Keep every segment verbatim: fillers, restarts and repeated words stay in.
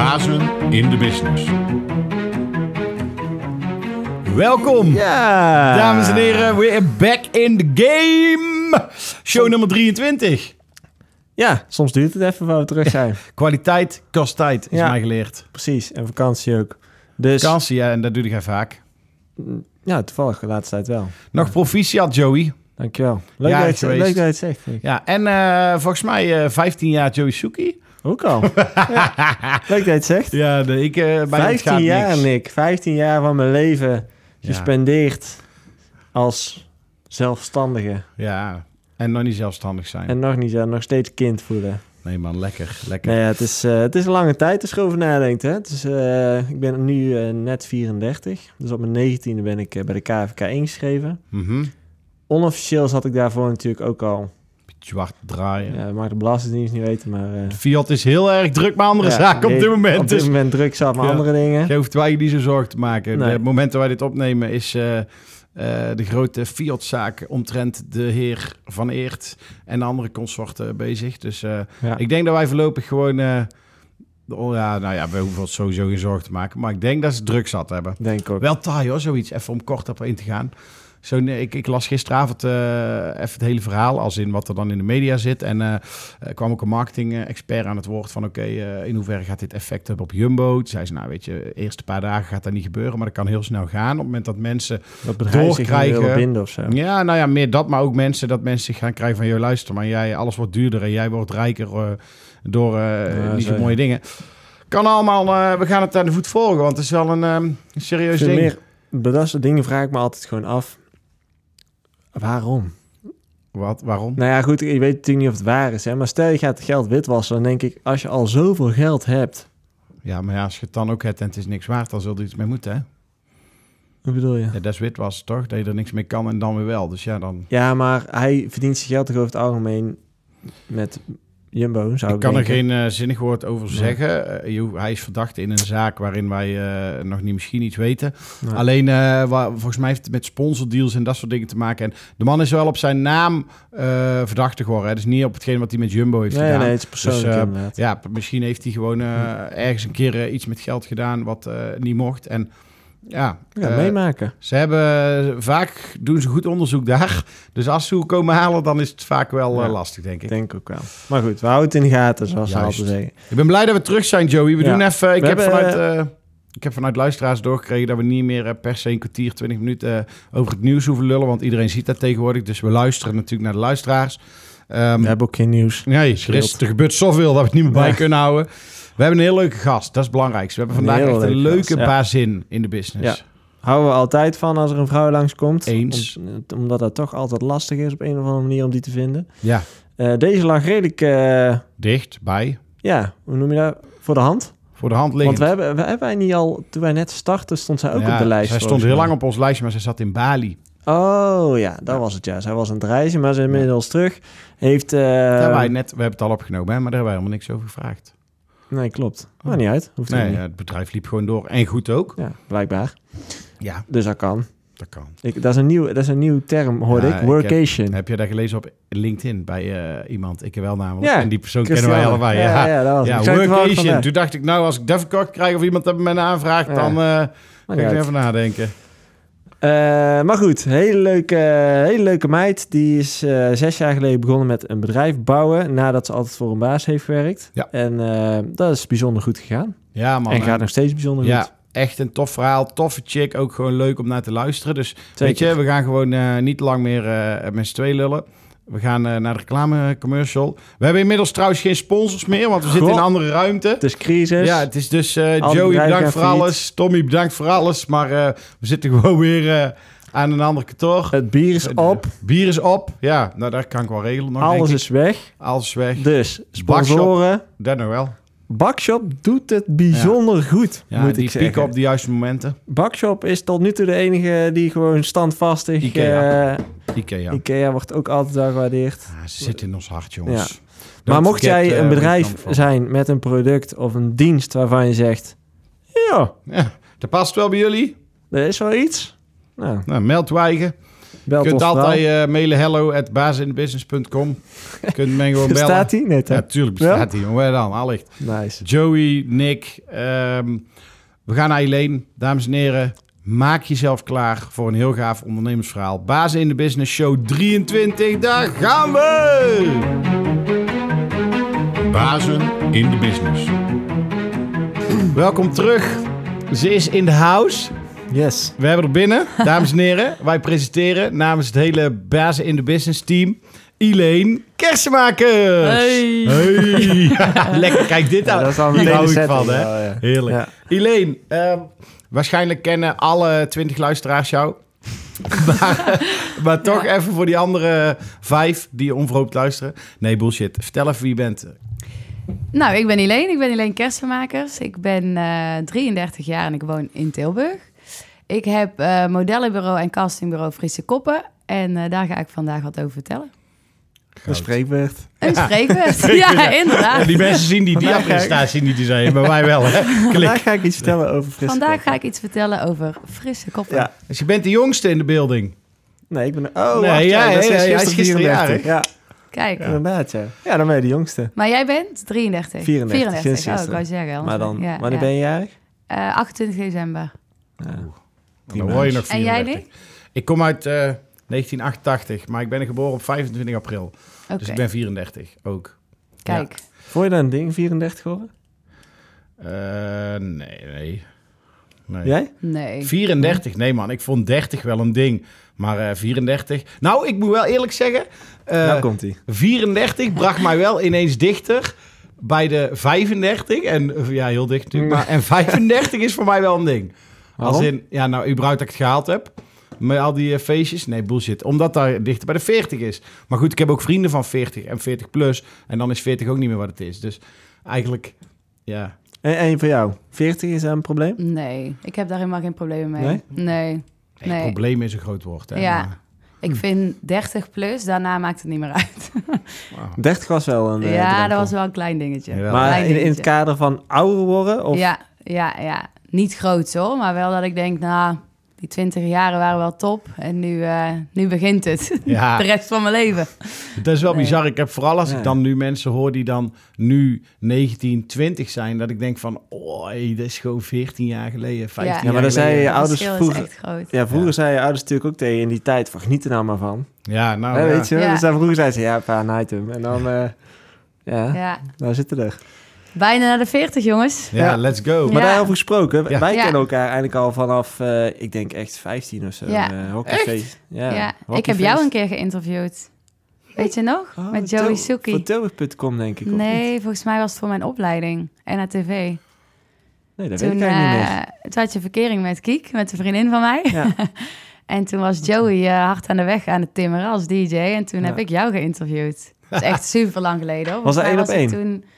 Bazen in de business. Welkom, ja. dames en heren, we're back in the game. Show nummer drieëntwintig. Ja, soms duurt het even waar we terug zijn. Kwaliteit kost tijd, is Ja. mij geleerd. Precies, en vakantie ook. Dus, Vakantie, ja, en dat doe jij vaak. ja, toevallig de laatste tijd wel. Nog proficiat, Joey. Dankjewel. Leuk, Ja, dat, je, geweest. leuk dat je het zegt. Vind ik. Ja, en uh, volgens mij uh, vijftien jaar Joey Suki. Ook al. Ja. Leuk dat je het zegt. Ja, de, ik, uh, bij het gaat vijftien jaar, niks. Nick. vijftien jaar van mijn leven Ja. gespendeerd als zelfstandige. Ja, en nog niet zelfstandig zijn. En nog niet zo, nog steeds kind voelen. Nee man, lekker, lekker. Nee, ja, het, is, uh, het is een lange tijd als je erover nadenkt. Hè? Het is, uh, ik ben nu uh, net vierendertig. Dus op mijn negentiende ben ik uh, bij de K V K ingeschreven. Mm-hmm. Onofficieel zat ik daarvoor natuurlijk ook al. Zwart draaien. Ja, mag de Belastingdienst niet weten, maar... Uh, Fiat is heel erg druk met andere ja, zaken op dit moment. Op dit dus moment druk zat met Ja. andere dingen. je hoeft wij niet zo zorgen te maken. Nee. De momenten waar we dit opnemen is uh, uh, de grote Fiat-zaak omtrent de heer Van Eert en de andere consorten bezig. Dus uh, Ja. ik denk dat wij voorlopig gewoon... Uh, oh ja, nou ja, we hoeven ons sowieso geen zorgen te maken. Maar ik denk dat ze druk zat hebben. Denk ik ook. Wel taai hoor, zoiets. Even om kort op in te gaan. Zo, nee, ik, ik las gisteravond uh, even het hele verhaal, als in wat er dan in de media zit. En uh, er kwam ook een marketing-expert aan het woord van... oké, okay, uh, in hoeverre gaat dit effect hebben op Jumbo? Toen zei ze, nou weet je, de eerste paar dagen gaat dat niet gebeuren... maar dat kan heel snel gaan. Op het moment dat mensen Dat bedrijf zich doorkrijgen... willen binden of zo. Ja, nou ja, meer dat, maar ook mensen... dat mensen zich gaan krijgen van... joh, luister, maar jij, alles wordt duurder en jij wordt rijker uh, door uh, Ja, niet zo zo, mooie ja. dingen. Kan allemaal, uh, we gaan het aan de voet volgen, want het is wel een, um, een serieus Veel ding. meer, bij dat soort dingen vraag ik me altijd gewoon af... Waarom? Wat, waarom? Nou ja, goed, je weet natuurlijk niet of het waar is. Hè? Maar stel je gaat het geld witwassen... dan denk ik, als je al zoveel geld hebt... Ja, maar ja, als je het dan ook hebt en het is niks waard, dan zul je er iets mee moeten, hè? Hoe bedoel je? Ja, dat is witwassen, toch? Dat je er niks mee kan en dan weer wel. Dus ja, dan... Ja, maar hij verdient zijn geld toch over het algemeen met Jumbo, zou ik Ik kan er denken. geen uh, zinnig woord over Nee. zeggen. Uh, je, hij is verdacht in een zaak waarin wij uh, nog niet misschien iets weten. Nee. Alleen, uh, waar, volgens mij heeft het met sponsordeals en dat soort dingen te maken. En de man is wel op zijn naam uh, verdachte geworden. Hè? Dus niet op hetgeen wat hij met Jumbo heeft Nee, gedaan. nee, het is persoonlijk Dus, uh, inderdaad. Ja, misschien heeft hij gewoon uh, ergens een keer uh, iets met geld gedaan wat uh, niet mocht. En ja, Ja, uh, meemaken. ze hebben vaak doen ze goed onderzoek daar. Dus als ze hoe komen halen, dan is het vaak wel uh, Ja. lastig, denk ik. Denk ook wel. Maar goed, we houden het in de gaten, zoals Juist. ze altijd zeggen. Ik ben blij dat we terug zijn, Joey. We Ja. doen even. Ik We heb, hebben, vanuit, uh, ik heb vanuit luisteraars doorgekregen dat we niet meer uh, per se een kwartier, twintig minuten uh, over het nieuws hoeven lullen. Want iedereen ziet dat tegenwoordig. Dus we luisteren natuurlijk naar de luisteraars. Um, We hebben ook geen nieuws. nee, er, is, er gebeurt zoveel dat we het niet meer bij Ja. kunnen houden. We hebben een heel leuke gast. Dat is het belangrijkste. We hebben Een vandaag heel echt een leuke leuke gast, ja. bazin in de business. Ja. Houden we altijd van als er een vrouw langskomt. Eens. Om, omdat dat toch altijd lastig is op een of andere manier om die te vinden. Ja. Uh, deze lag redelijk, uh, Dicht, bij, ja, hoe noem je dat? Voor de hand. voor de hand Want liggend. we hebben, we hebben wij niet al, toen wij net startten, stond zij ook Ja, op de lijst. zij stond volgens heel mij. lang op ons lijstje, maar ze zat in Bali. Oh ja, dat was het ja. Zij was aan het reizen, maar ze is inmiddels terug. Heeft... Uh, Daar hebben wij net, we hebben het al opgenomen, hè, maar daar hebben wij helemaal niks over gevraagd. Nee, klopt. Maar niet uit. Hoeft Nee, niet. ja, het bedrijf liep gewoon door. En goed ook. Ja, blijkbaar. Ja, Dus dat kan. dat kan. Ik, dat, is een nieuw, dat is een nieuw term, hoorde Ja, ik. ik Workation. Heb je dat gelezen op LinkedIn bij uh, iemand? Ik heb wel namelijk. Ja, En die persoon Christiane. kennen wij allebei. Ja, Ja, ja, dat was ja, ik. Zei het toevallig workation. vandaag. Toen dacht ik, nou, als ik dat verkocht krijg of iemand dat met me aanvraagt, Ja. dan uh, Maar ga niet ik er uit. even nadenken. Uh, maar goed, hele leuke, hele leuke meid. Die is uh, zes jaar geleden begonnen met een bedrijf bouwen, nadat ze altijd voor een baas heeft gewerkt. Ja. En uh, dat is bijzonder goed gegaan. Ja, man. en gaat nog steeds bijzonder ja, goed. echt een tof verhaal. Toffe chick. Ook gewoon leuk om naar te luisteren. Dus Zeker. weet je, we gaan gewoon uh, niet lang meer uh, met z'n twee lullen. We gaan uh, naar de reclamecommercial. We hebben inmiddels trouwens geen sponsors meer, want we zitten in een andere ruimte. Het is crisis. Ja, het is dus uh, Alle Joey bedrijven bedankt gaan voor failliet. alles. Tommy bedankt voor alles. Maar uh, we zitten gewoon weer uh, aan een ander kantoor. Het bier is op. Bier is op. Ja, nou dat kan ik wel regelen nog. denk Alles ik. is weg. Alles is weg. Dus sponsoren. Dat nog wel. Bakshop doet het bijzonder goed, Ja, moet die ik zeggen. pieken op de juiste momenten. Bakshop is tot nu toe de enige die gewoon standvastig... Ikea. uh, Ikea. Ikea wordt ook altijd wel gewaardeerd. Ja, ze zitten in ons hart, jongens. Ja. Don't Maar mocht forget, jij uh, een where bedrijf you come from. zijn met een product of een dienst waarvan je zegt... Ja, Ja, dat past wel bij jullie. er is wel iets. Nou, Nou, meld Weigen. Belt Je kunt ons altijd vooral. uh, mailen hello at basisinthebusiness punt com. Je kunt mij gewoon bellen. Bestaat die? Nee, toch? Ja, tuurlijk bestaat die. Waar dan? Allicht. Nice. Joey, Nick. Um, we gaan naar Eileen. Dames en heren, maak jezelf klaar voor een heel gaaf ondernemersverhaal. Bazen in de Business Show drieëntwintig. Daar gaan we! Bazen in de Business. Welkom terug. Ze is in de house. Yes. We hebben er binnen, dames en heren. Wij presenteren namens het hele Bazen in de Business team Elaine Kersenmakers. Hey. Hey. Lekker, kijk dit Ja, aan. dat is al Hier meteen hou de ik van, setting, hè? ja, ja. Heerlijk. Ja. Elaine, uh, waarschijnlijk kennen alle twintig luisteraars jou. maar, maar toch Ja. even voor die andere vijf die onverhoopt luisteren. Nee, bullshit. Vertel even wie je bent. Nou, ik ben Elaine. Ik ben Elaine Kersenmakers. Ik ben uh, drieëndertig jaar en ik woon in Tilburg. Ik heb uh, modellenbureau en castingbureau Frisse Koppen. En uh, daar ga ik vandaag wat over vertellen. Een spreekwoord. Een Ja. spreekwoord. Ja, inderdaad. Ja, die mensen zien die dia-presentatie niet te zijn, maar wij wel. Hè? Klik. Vandaag ga ik iets vertellen over frisse Vandaag koppen. ga ik iets vertellen over Frisse Koppen. Ja. Dus je bent de jongste in de building. Nee, ik ben... Oh, Nee, wacht, ja, dat ja, is ja, hij is gisteren gisteren vierendertig. Ja, Kijk. inderdaad, ja. Ja, dan ben je de jongste. Maar jij bent drieëndertig? vierendertig, sinds Oh, ik gisteren. wou zeggen. anders- Maar dan, ja, wanneer ja. ben je jarig? Uh, achtentwintig december. Ja. Dan hoor je nog En jij, vierendertig. Nick? Ik kom uit uh, negentien achtentachtig, maar ik ben geboren op vijfentwintig april. Oké, Dus ik ben vierendertig ook. kijk. Vond je dat een ding, vierendertig horen? Uh, nee, nee. nee. Jij? Nee. vierendertig, nee man. Ik vond dertig wel een ding. Maar uh, vierendertig... Nou, ik moet wel eerlijk zeggen... Uh, nou komt ie. vierendertig bracht mij wel ineens dichter bij de vijfendertig. En uh, ja, heel dicht natuurlijk. Maar, en vijfendertig is voor mij wel een ding. Als Waarom? in, ja, nou, überhaupt dat ik het gehaald heb. Met al die uh, feestjes. Nee, bullshit. Omdat daar dichter bij de veertig is. Maar goed, ik heb ook vrienden van veertig en veertig plus. En dan is veertig ook niet meer wat het is. Dus eigenlijk, ja... En, en voor jou? veertig is dat een probleem? Nee, ik heb daar helemaal geen problemen mee. Nee? Nee. Nee, Nee. probleem is een groot woord. Hè? Ja. Maar, Ik vind dertig plus, daarna maakt het niet meer uit. wow. dertig was wel een eh, ja, drempel. dat was wel een klein dingetje. Jawel. Maar Klein in, in het dingetje. kader van ouder worden? Of? Ja, ja, ja. Niet groot hoor, maar wel dat ik denk, nou, die twintig jaren waren wel top. En nu, uh, nu begint het. Ja. De rest van mijn leven. Dat is wel Nee. bizar. Ik heb vooral als Ja. ik dan nu mensen hoor die dan nu negentien, twintig zijn, dat ik denk van, oh, hey, dat is gewoon veertien jaar geleden, vijftien Ja, maar jaar dan zei geleden. je Het ouders verschil vroeger... is echt groot. Ja, vroeger Ja. zei je ouders natuurlijk ook tegen je in die tijd van geniet er nou maar van. Ja, nou Hè, ja. weet je wel? Ja. Dus dan vroeger zei ze, ja, pa, night hem. En dan, uh, ja, Ja. nou zitten we er. Bijna naar de veertig, jongens. Ja, Ja. let's go. Maar Ja. daarover gesproken, Ja. wij Ja. kennen elkaar eigenlijk al vanaf, uh, ik denk echt vijftien of zo. Ja. Uh, hockeyfeest. Ja, Ja, ik hockeyfeest. heb jou een keer geïnterviewd. Weet je nog? Oh, Met Til- Joey Voor Suki. Tilburg punt com denk ik, of niet? Nee, volgens mij was het voor mijn opleiding. N H T V. Nee, dat weet Toen, ik eigenlijk niet eh, meer. toen had je verkering met Kiek, met een vriendin van mij. Ja. En toen was Joey uh, hard aan de weg aan het timmeren als D J. En toen Ja. heb ik jou geïnterviewd. Dat is echt super lang geleden hoor. Was dat Volgens één mij op was ik Toen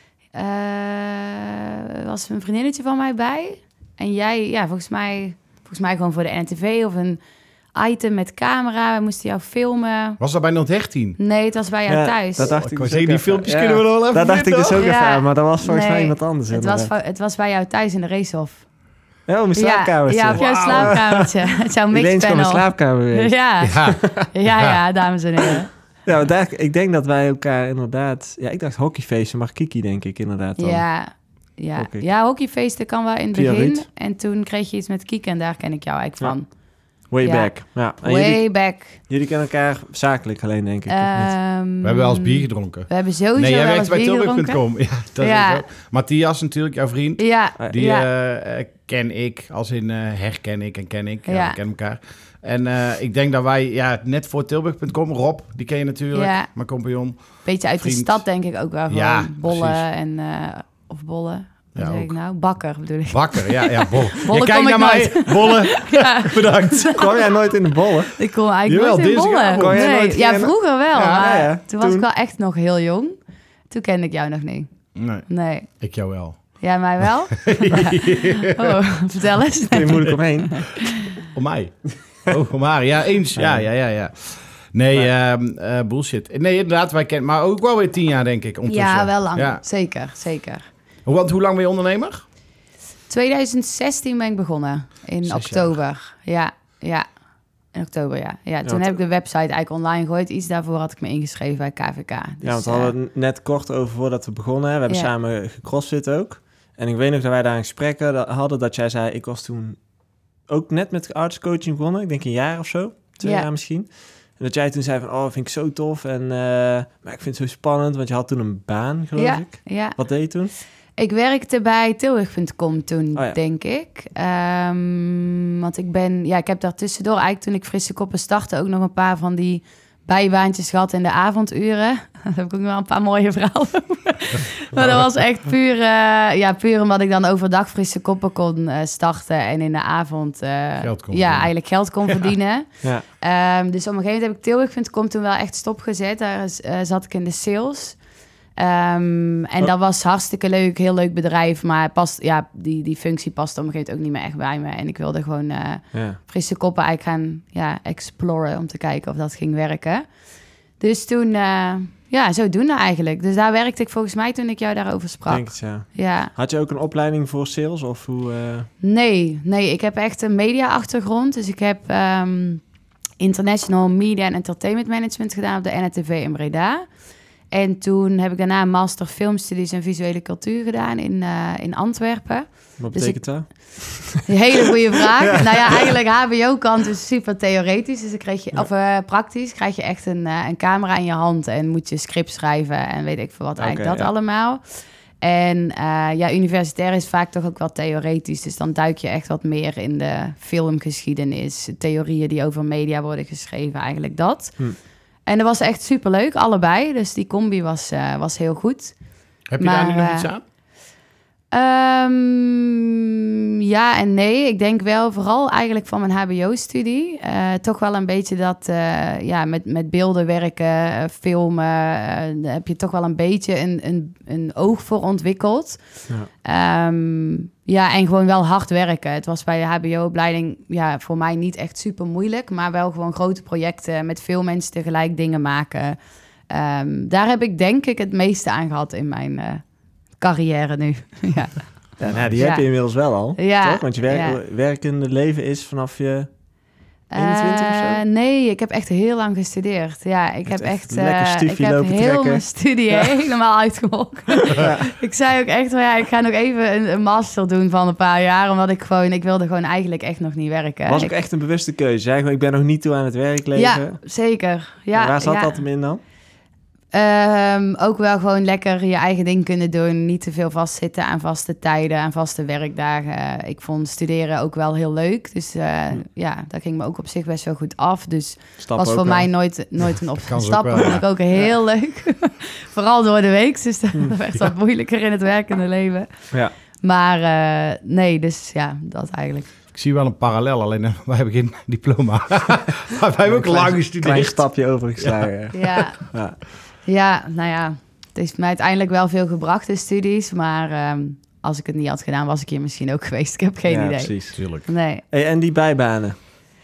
uh, was een vriendinnetje van mij bij. En jij, ja, volgens mij, volgens mij gewoon voor de N H T V of een item met camera. We moesten jou filmen. Was dat bij nuldertien? Nee, het was bij jou Ja, thuis. dat dacht Oh, ik ik wou dus zeggen, ook die even. filmpjes Ja. kunnen we nog wel even Dat dacht ik vinden, dus ook hoor. even Ja. aan, maar dat was volgens mij Nee, iemand anders. het, was, inderdaad. va- het was bij jou thuis in de racehof. Ja, op mijn slaapkamertje. Ja, ja, op jouw Wauw. slaapkamertje. Het jouw Ineens kwam mijn mixpanel. slaapkamer weer. Ja. Ja. Ja, ja, dames en heren. Ja, maar daar, ik denk dat wij elkaar inderdaad... Ja, ik dacht hockeyfeesten, maar Kiki denk ik inderdaad dan. Ja, ja. Oké. ja, hockeyfeesten kan wel in het Via begin. Ruud. En toen kreeg je iets met Kiek en daar ken ik jou eigenlijk van. Way Ja. back. Ja. En Way jullie, back. jullie kennen elkaar zakelijk alleen, denk ik. of niet? Ehm, We hebben wel eens bier gedronken. We hebben sowieso Nee, jij wel werkt eens bij bier Tilburg punt gedronken. com. Ja, dat Ja. is ook. Matthias natuurlijk, jouw vriend. Ja, Die ja. eh, eh, ken ik, als in eh, herken ik en ken ik. Ja, Ja. we kennen elkaar. En eh, ik denk dat wij, ja, net voor Tilburg punt com, Rob, die ken je natuurlijk, Ja. mijn compagnon. Beetje uit vriend. de stad denk ik ook wel. Gewoon Ja, bollen precies. en... eh, of bollen. Wat Ja, zeg ook. ik nou? Bakker bedoel ik. Bakker, ja, ja, bol. Bollen je kijkt kom naar ik mij, bollen, Ja. bedankt. Kwam jij nooit in de bollen? Ik kom eigenlijk Jawel, nooit in bollen. dinsdagavond. Kon jij Nee. nooit Ja, hier- vroeger wel. Ja, maar ja, ja. toen was Toen- ik wel echt nog heel jong. Toen kende ik jou nog niet. Nee, Nee. ik jou wel. Jij mij wel? Oh, vertel eens. Kun je moeilijk omheen. Om mij. Oh, om haar. Ja, eens. Ja, ja, ja, ja. Nee, ehm, eh, bullshit. Nee, inderdaad, wij kennen... Maar ook wel weer tien jaar, denk ik, ondertussen. Ja, wel lang. Ja. Zeker, zeker. Want hoe lang ben je ondernemer? twintig zestien ben ik begonnen. In Zes oktober. Ja, ja. In oktober, ja. ja toen want- heb ik de website eigenlijk online gegooid. Iets daarvoor had ik me ingeschreven bij K V K. Dus, ja, want we hadden eh, het net kort over voordat we begonnen. We hebben Ja. samen gecrossfit ook. En ik weet nog dat wij daar een gesprek hadden dat jij zei... ik was toen ook net met artscoaching begonnen. Ik denk een jaar of zo. Twee Ja. jaar misschien. En dat jij toen zei van... oh, vind ik zo tof. En, uh, maar ik vind het zo spannend. Want je had toen een baan, geloof ja, ik. ja. Wat deed je toen? Ik werkte bij Tilburg punt com toen, Oh ja. denk ik. Um, want ik ben... Ja, ik heb daar tussendoor eigenlijk toen ik Frisse Koppen startte... ook nog een paar van die bijbaantjes gehad in de avonduren. Daar heb ik ook nog wel een paar mooie verhalen over. Maar dat was echt puur... Uh, ja, puur omdat ik dan overdag Frisse Koppen kon uh, starten... en in de avond... Uh, Geld kon ja, verdienen. eigenlijk geld kon verdienen. Ja. Um, dus op een gegeven moment heb ik Tilburg punt com toen wel echt stopgezet. Daar is, uh, zat ik in de sales... Um, en Oh. dat was hartstikke leuk, heel leuk bedrijf, maar past, ja, die, die functie past op een gegeven moment ook niet meer echt bij me. En ik wilde gewoon uh, Ja. Frisse Koppen eigenlijk gaan ja, exploren om te kijken of dat ging werken. Dus toen, uh, ja, zodoende eigenlijk. Dus daar werkte ik volgens mij toen ik jou daarover sprak. Denk het, ja. Ja. Had je ook een opleiding voor sales of hoe... Uh... Nee, nee, ik heb echt een media-achtergrond. Dus ik heb um, International Media en Entertainment Management gedaan op de N N T V in Breda. En toen heb ik daarna een master filmstudies en visuele cultuur gedaan in, uh, in Antwerpen. Wat Dus betekent dat? Een hele goede vraag. Ja. Nou ja, eigenlijk H B O-kant is super theoretisch. Dus dan krijg je, Ja. of uh, praktisch, krijg je echt een, uh, een camera in je hand en moet je script schrijven en weet ik veel wat, eigenlijk Oké, dat ja. allemaal. En uh, ja, universitair is vaak toch ook wel theoretisch. Dus dan duik je echt wat meer in de filmgeschiedenis, theorieën die over media worden geschreven, eigenlijk dat. Hm. En dat was echt superleuk, allebei. Dus die combi was, uh, was heel goed. Heb je Maar, daar nu nog uh, iets aan? Um, ja en nee. Ik denk wel vooral eigenlijk van mijn H B O-studie. Uh, toch wel een beetje dat uh, ja, met, met beelden werken, uh, filmen. Uh, daar heb je toch wel een beetje een, een, een oog voor ontwikkeld. Ja. Um, ja, en gewoon wel hard werken. Het was bij de H B O-opleiding ja, voor mij niet echt super moeilijk. Maar wel gewoon grote projecten met veel mensen tegelijk dingen maken. Um, daar heb ik denk ik het meeste aan gehad in mijn... Uh, carrière nu. ja. Ja, nou, die Ja. heb je inmiddels wel al, Ja, toch? Want je werk, ja. werkende leven is vanaf je eenentwintig of zo? Uh, nee, ik heb echt heel lang gestudeerd. Ja, ik heb echt echt... lekker Uh, stufje ik heb lopen heel trekken. mijn studie Ja. helemaal uitgemolken. Ja. Ik zei ook echt, well, ja, ik ga nog even een, een master doen van een paar jaar, omdat ik gewoon, ik wilde gewoon eigenlijk echt nog niet werken. Was ook ik, echt een bewuste keuze. Zeg gewoon, ik ben nog niet toe aan het werkleven. Ja, zeker. Ja, En waar zat ja. dat hem in dan? Um, ook wel gewoon lekker je eigen ding kunnen doen. Niet te veel vastzitten aan vaste tijden, aan vaste werkdagen. Ik vond studeren ook wel heel leuk. Dus uh, hm. ja, dat ging me ook op zich best wel goed af. Dus Stap was ook voor wel. mij nooit, nooit een optie. Kan ze ook Stappen wel, vond ja. ik ook heel Ja. leuk. Vooral door de week. Dus dat Hm. werd wat moeilijker in het werkende leven. Ja. Maar uh, nee, dus ja, dat eigenlijk. Ik zie wel een parallel, alleen uh, wij hebben geen diploma. Maar wij hebben ook Klein- lang Klein gestudeerd. stapje overgeslagen. Ja. Ja, Ja. ja, nou ja. Het heeft mij uiteindelijk wel veel gebracht, de studies. Maar um, als ik het niet had gedaan, was ik hier misschien ook geweest. Ik heb geen Ja, idee. precies. Tuurlijk. Nee. Hey, en die bijbanen?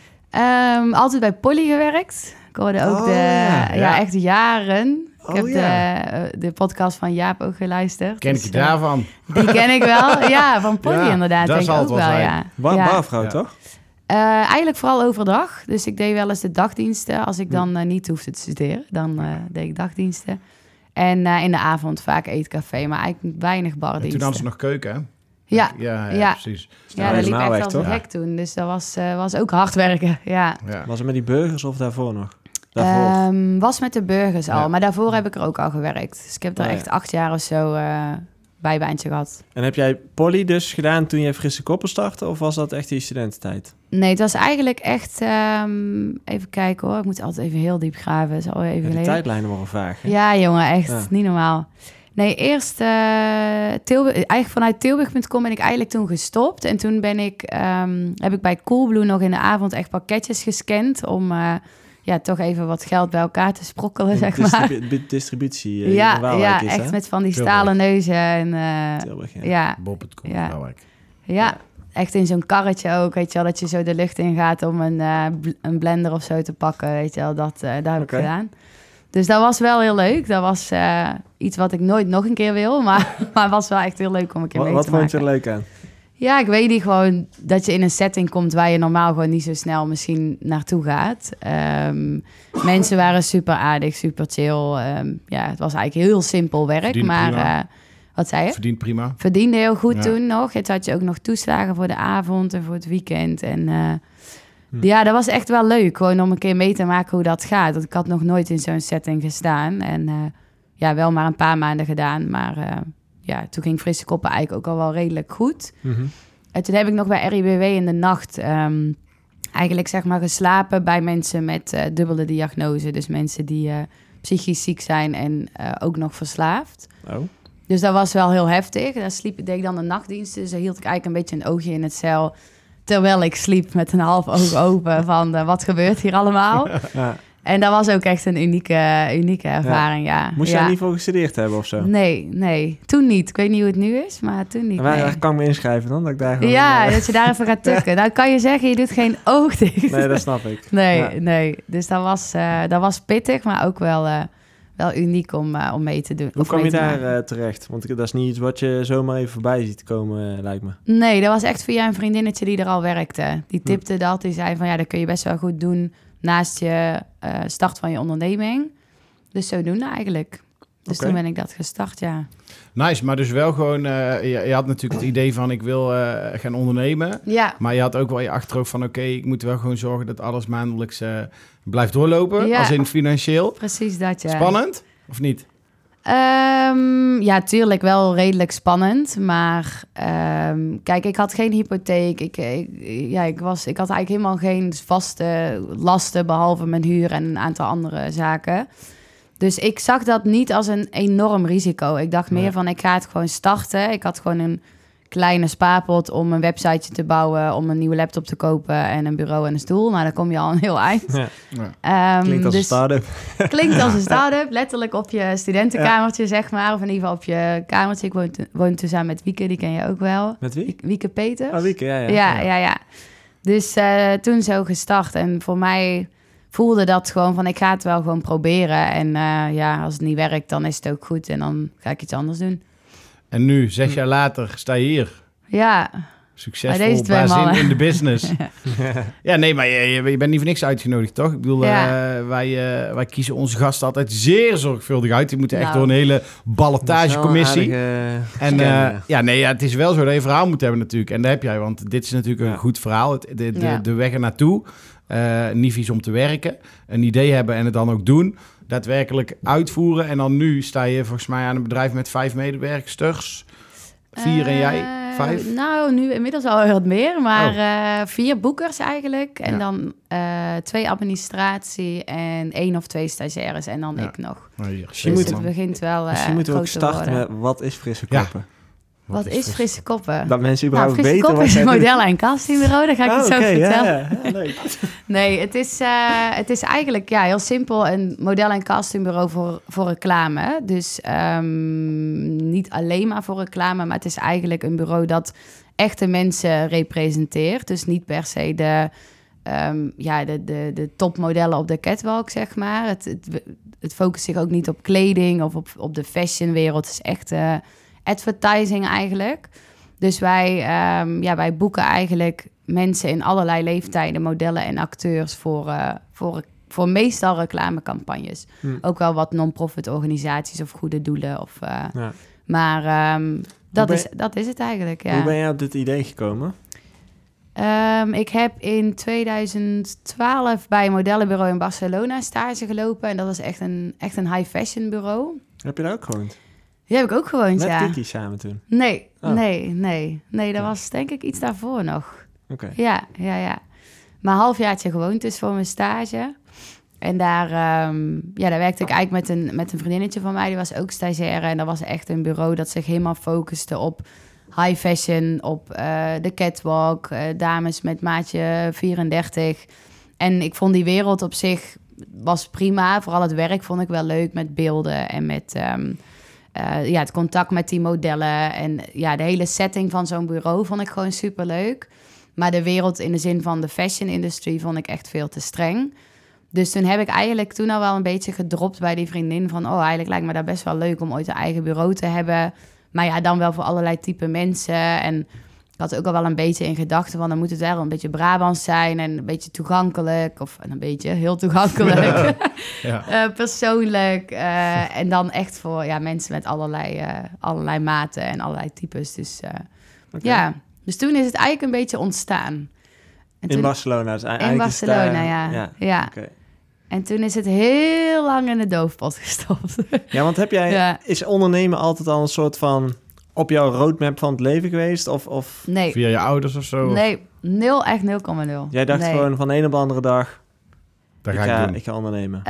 Um, altijd bij Polly gewerkt. Ik hoorde ook Oh, de... ja. Ja, Ja. echt jaren. Ik Oh, heb ja. de, de podcast van Jaap ook geluisterd. Ken ik Dus, je uh, daarvan? Die ken ik wel. Ja, van Polly Ja, inderdaad. dat Denk ik zal ook het wel, wel zijn. ja. Bar- ja. Barvrouw, Ja. toch? Uh, eigenlijk vooral overdag. Dus ik deed wel eens de dagdiensten. Als ik dan uh, niet hoefde te studeren, dan uh, deed ik dagdiensten. En uh, in de avond vaak eetcafé, maar eigenlijk weinig En bardiensten. toen had ze nog keuken, hè? Ja, Ja, ja, Ja. precies. ja, dat liep helemaal echt weg, als een toch? gek toen. Dus dat was, uh, was ook hard werken, ja. Ja. Was het met die burgers of daarvoor nog? Daarvoor? Um, was met de burgers al, Ja. maar daarvoor heb ik er ook al gewerkt. Dus ik heb er Oh, ja. echt acht jaar of zo uh, bijbaantje gehad. En heb jij Polly dus gedaan toen je Frisse Koppen startte? Of was dat echt in je studententijd? Nee, het was eigenlijk echt... Um, even kijken hoor, ik moet altijd even heel diep graven. Dat is al even Ja, die geleden. tijdlijnen waren vaag. Hè? Ja, jongen, echt Ja. niet normaal. Nee, eerst uh, Tilburg, eigenlijk vanuit Tilburg punt com ben ik eigenlijk toen gestopt. En toen ben ik, um, heb ik bij Coolblue nog in de avond echt pakketjes gescand... om uh, ja, toch even wat geld bij elkaar te sprokkelen, zeg maar. Distribu- distributie uh, Ja, in Waalwijk ja is, echt hè? met van die Tilburg. stalen neuzen. En, uh, Tilburg, ja. ja, Bob het komt Ja. wel werk. ja, echt in zo'n karretje ook, weet je wel. Dat je zo de lucht in gaat om een, uh, bl- een blender of zo te pakken, weet je wel. Dat, uh, daar heb Oké. ik gedaan. Dus dat was wel heel leuk. Dat was uh, iets wat ik nooit nog een keer wil. Maar, maar was wel echt heel leuk om een keer Wat, mee wat te vond maken. je er leuk aan? Ja, ik weet niet gewoon dat je in een setting komt waar je normaal gewoon niet zo snel misschien naartoe gaat. Um, mensen waren super aardig, super chill. Um, ja, het was eigenlijk heel simpel werk, Verdiende maar prima. uh, wat zei je? Verdient prima. Verdiende heel goed Ja. toen nog. Het had je ook nog toeslagen voor de avond en voor het weekend. En uh, Hm. ja, dat was echt wel leuk, gewoon om een keer mee te maken hoe dat gaat. Want ik had nog nooit in zo'n setting gestaan en uh, ja, wel maar een paar maanden gedaan, maar uh, ja, toen ging Frisse Koppen eigenlijk ook al wel redelijk goed. Mm-hmm. En toen heb ik nog bij R I B W in de nacht um, eigenlijk zeg maar geslapen bij mensen met uh, dubbele diagnose. Dus mensen die uh, psychisch ziek zijn en uh, ook nog verslaafd. Oh. Dus dat was wel heel heftig. Daar sliep, deed ik dan de nachtdienst, dus daar hield ik eigenlijk een beetje een oogje in het cel. Terwijl ik sliep met een half oog open van uh, wat gebeurt hier allemaal. Ja. En dat was ook echt een unieke, unieke ervaring, ja. ja. Moest ja. jij niet voor gestudeerd hebben of zo? Nee, nee. Toen niet. Ik weet niet hoe het nu is, maar toen niet. Waar, nee. waar kan ik me inschrijven dan? Dat ik daar gewoon, Ja, uh, dat je daar even gaat tukken. Dan kan je zeggen, je doet geen oog dicht. Nee, dat snap ik. Nee, Ja. nee. Dus dat was, uh, dat was pittig, maar ook wel, uh, wel uniek om, uh, om mee te doen. Hoe of kwam mee je te daar maken. uh, terecht? Want dat is niet iets wat je zomaar even voorbij ziet komen, uh, lijkt me. Nee, dat was echt via een vriendinnetje die er al werkte. Die tipte dat. Die zei van, ja, dat kun je best wel goed doen naast je uh, start van je onderneming. Dus zodoende eigenlijk. Dus Oké. toen ben ik dat gestart, ja. Nice, maar dus wel gewoon... Uh, je, je had natuurlijk het idee van ik wil uh, gaan ondernemen. Ja, Maar je had ook wel je achterhoofd van... oké, ik moet wel gewoon zorgen dat alles maandelijks uh, blijft doorlopen. Ja. Als in financieel. precies dat, ja. Spannend, of niet? Um, ja, tuurlijk wel redelijk spannend. Maar um, kijk, ik had geen hypotheek. Ik, ik, ja, ik, was, ik had eigenlijk helemaal geen vaste lasten... behalve mijn huur en een aantal andere zaken. Dus ik zag dat niet als een enorm risico. Ik dacht meer Nee. van, ik ga het gewoon starten. Ik had gewoon een kleine spaarpot om een websiteje te bouwen... om een nieuwe laptop te kopen en een bureau en een stoel. Nou, dan kom je al een heel eind. Ja. Ja. Um, Klinkt als dus, een start-up. Klinkt als een start-up, letterlijk op je studentenkamertje, zeg maar. Of in ieder geval op je kamertje. Ik woon, woon toen samen met Wieke, die ken je ook wel. Met wie? Wieke Peters. Oh, Wieke, ja, ja. Ja, ja, ja. Dus uh, toen zo gestart. En voor mij voelde dat gewoon van, ik ga het wel gewoon proberen. En uh, ja, als het niet werkt, dan is het ook goed. En dan ga ik iets anders doen. En nu, zes jaar later, sta je hier. Ja. Bij Succesvol, deze twee bazin mannen. in de business. Ja, nee, maar je, je, je bent niet voor niks uitgenodigd, toch? Ik bedoel, Ja. uh, wij, uh, wij kiezen onze gasten altijd zeer zorgvuldig uit. Die moeten echt Nou. door een hele ballotagecommissie. Uh, En uh, ja, nee, ja, het is wel zo dat je een verhaal moet hebben natuurlijk. En dat heb jij, want dit is natuurlijk Ja. een goed verhaal. Het, de, de, Ja. de weg ernaartoe. Uh, niet vies om te werken. Een idee hebben en het dan ook doen. Daadwerkelijk uitvoeren. En dan nu sta je volgens mij aan een bedrijf met vijf medewerksters. Vier en jij? Uh, Vijf? Nou, nu inmiddels al wat meer. Maar uh, vier boekers eigenlijk. En Ja. dan uh, twee administratie en één of twee stagiaires. En dan Ja. ik nog. Nou, hier, Misschien Dus moet- het begint wel uh, Misschien moeten we ook groot te starten worden. met wat is frisse Ja. koppen? Wat is frisse koppen? Dat mensen Nou, überhaupt frisse weten koppen wat is zij een doen. modellen- en castingbureau. Daar ga ik Ah, het zo oké, ja, vertellen. ja, ja, leuk. Nee, het is, uh, het is eigenlijk ja, heel simpel een model- en castingbureau voor, voor reclame. Dus um, niet alleen maar voor reclame, maar het is eigenlijk een bureau dat echte mensen representeert. Dus niet per se de, um, ja, de, de, de topmodellen op de catwalk, zeg maar. Het, het, het focust zich ook niet op kleding of op, op de fashionwereld. Het is echt uh, advertising eigenlijk. Dus wij, um, ja, wij boeken eigenlijk mensen in allerlei leeftijden, modellen en acteurs voor, uh, voor, voor meestal reclamecampagnes. Hm. Ook wel wat non-profit organisaties of goede doelen. Of, uh, Ja. maar um, dat, ben- is, dat is het eigenlijk, ja. Hoe ben jij op dit idee gekomen? Um, ik heb in tweeduizend twaalf bij een modellenbureau in Barcelona stage gelopen. En dat was echt een, echt een high fashion bureau. Heb je daar ook gewoond? Die heb ik ook gewoond, Met ja. Kiki samen toen? Nee, Oh. nee, nee. Nee, dat Oké. was denk ik iets daarvoor nog. Oké. Ja, ja, ja. Maar een halfjaartje gewoond dus voor mijn stage. En daar, um, ja, daar werkte ik eigenlijk met een, met een vriendinnetje van mij. Die was ook stagiaire. En dat was echt een bureau dat zich helemaal focuste op high fashion, op uh, de catwalk, uh, dames met maatje vierendertig. En ik vond die wereld op zich was prima. Vooral het werk vond ik wel leuk met beelden en met um, uh, ja, het contact met die modellen. En ja, de hele setting van zo'n bureau vond ik gewoon superleuk. Maar de wereld in de zin van de fashion industry vond ik echt veel te streng. Dus toen heb ik eigenlijk toen al wel een beetje gedropt bij die vriendin van... oh, eigenlijk lijkt me dat best wel leuk om ooit een eigen bureau te hebben. Maar ja, dan wel voor allerlei type mensen. En ik had ook al wel een beetje in gedachten van... dan moet het wel een beetje Brabants zijn en een beetje toegankelijk. Of een beetje, heel toegankelijk. ja. uh, persoonlijk. Uh, en dan echt voor ja, mensen met allerlei, uh, allerlei maten en allerlei types. Dus uh, okay. ja, dus toen is het eigenlijk een beetje ontstaan. En in toen, Barcelona? Dus in Barcelona, daar, ja. ja. ja. Okay. En toen is het heel lang in de doofpot gestopt. Ja, want heb jij... Ja. Is ondernemen altijd al een soort van... op jouw roadmap van het leven geweest? Of, of... Nee. Via je ouders of zo? Nee, nul, echt nul komma nul. Jij dacht nee. gewoon van de een op de andere dag... Dat ik, ga ga, ik doen. ik ga ondernemen.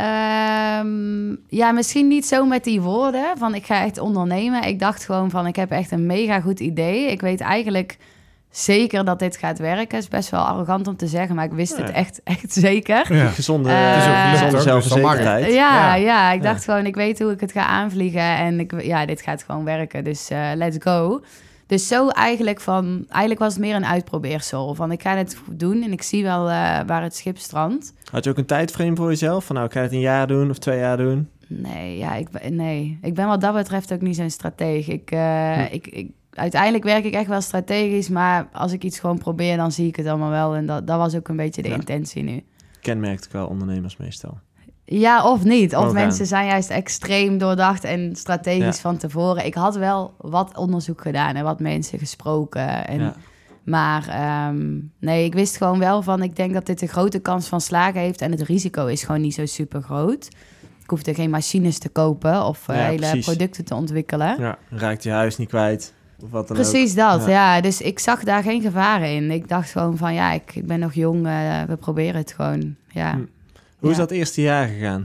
Um, ja, misschien niet zo met die woorden van ik ga echt ondernemen. Ik dacht gewoon van ik heb echt een mega goed idee. Ik weet eigenlijk zeker dat dit gaat werken. Het is best wel arrogant om te zeggen, maar ik wist ja. het echt, echt zeker. Ja. Gezonde, uh, het is ook gezonde zelfverzekerdheid. Ja, ja, ja, ik dacht ja. gewoon ik weet hoe ik het ga aanvliegen. En ik, ja, dit gaat gewoon werken. Dus uh, let's go. Dus zo eigenlijk van... Eigenlijk was het meer een uitprobeersel. Van ik ga het doen en ik zie wel uh, waar het schip strandt. Had je ook een tijdframe voor jezelf? Van nou, ik ga het een jaar doen of twee jaar doen? Nee, ja, ik, nee. ik ben wat dat betreft ook niet zo'n stratege. Ik, uh, hm. ik, ik, uiteindelijk werk ik echt wel strategisch. Maar als ik iets gewoon probeer, dan zie ik het allemaal wel. En dat, dat was ook een beetje de ja. intentie nu. Kenmerkt ook wel ondernemers meestal. Ja, of niet. Of Ook mensen aan. zijn juist extreem doordacht en strategisch ja. van tevoren. Ik had wel wat onderzoek gedaan en wat mensen gesproken. En, ja. Maar um, nee, ik wist gewoon wel van... ik denk dat dit een grote kans van slagen heeft... en het risico is gewoon niet zo super groot. Ik hoefde geen machines te kopen of uh, ja, hele precies. producten te ontwikkelen. Ja, raakt je huis niet kwijt. Of wat dan precies ook. dat, ja. ja. Dus ik zag daar geen gevaren in. Ik dacht gewoon van ja, ik, ik ben nog jong. Uh, we proberen het gewoon, ja. Hm. Hoe ja. is dat eerste jaar gegaan?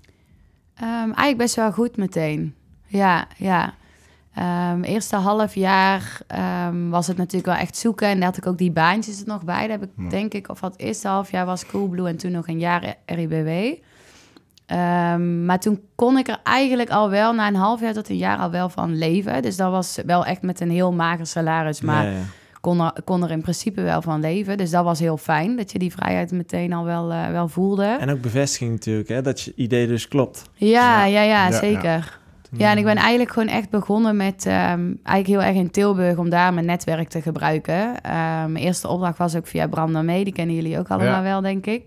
Um, eigenlijk best wel goed meteen. Ja, ja. Um, eerste half jaar um, was het natuurlijk wel echt zoeken. En daar had ik ook die baantjes er nog bij. Daar heb ik ja. denk ik, of wat het eerste half jaar was Coolblue... en toen nog een jaar R I B W. Um, maar toen kon ik er eigenlijk al wel... na een half jaar tot een jaar al wel van leven. Dus dat was wel echt met een heel mager salaris. Maar ja, ja. Kon, er, kon er in principe wel van leven. Dus dat was heel fijn, dat je die vrijheid meteen al wel, uh, wel voelde. En ook bevestiging natuurlijk, hè? Dat je idee dus klopt. Ja, ja, ja, ja, ja zeker. Ja. Ja, en ik ben eigenlijk gewoon echt begonnen met... Um, eigenlijk heel erg in Tilburg om daar mijn netwerk te gebruiken. Uh, mijn eerste opdracht was ook via Bram Daarmee. Die kennen jullie ook allemaal ja. wel, denk ik.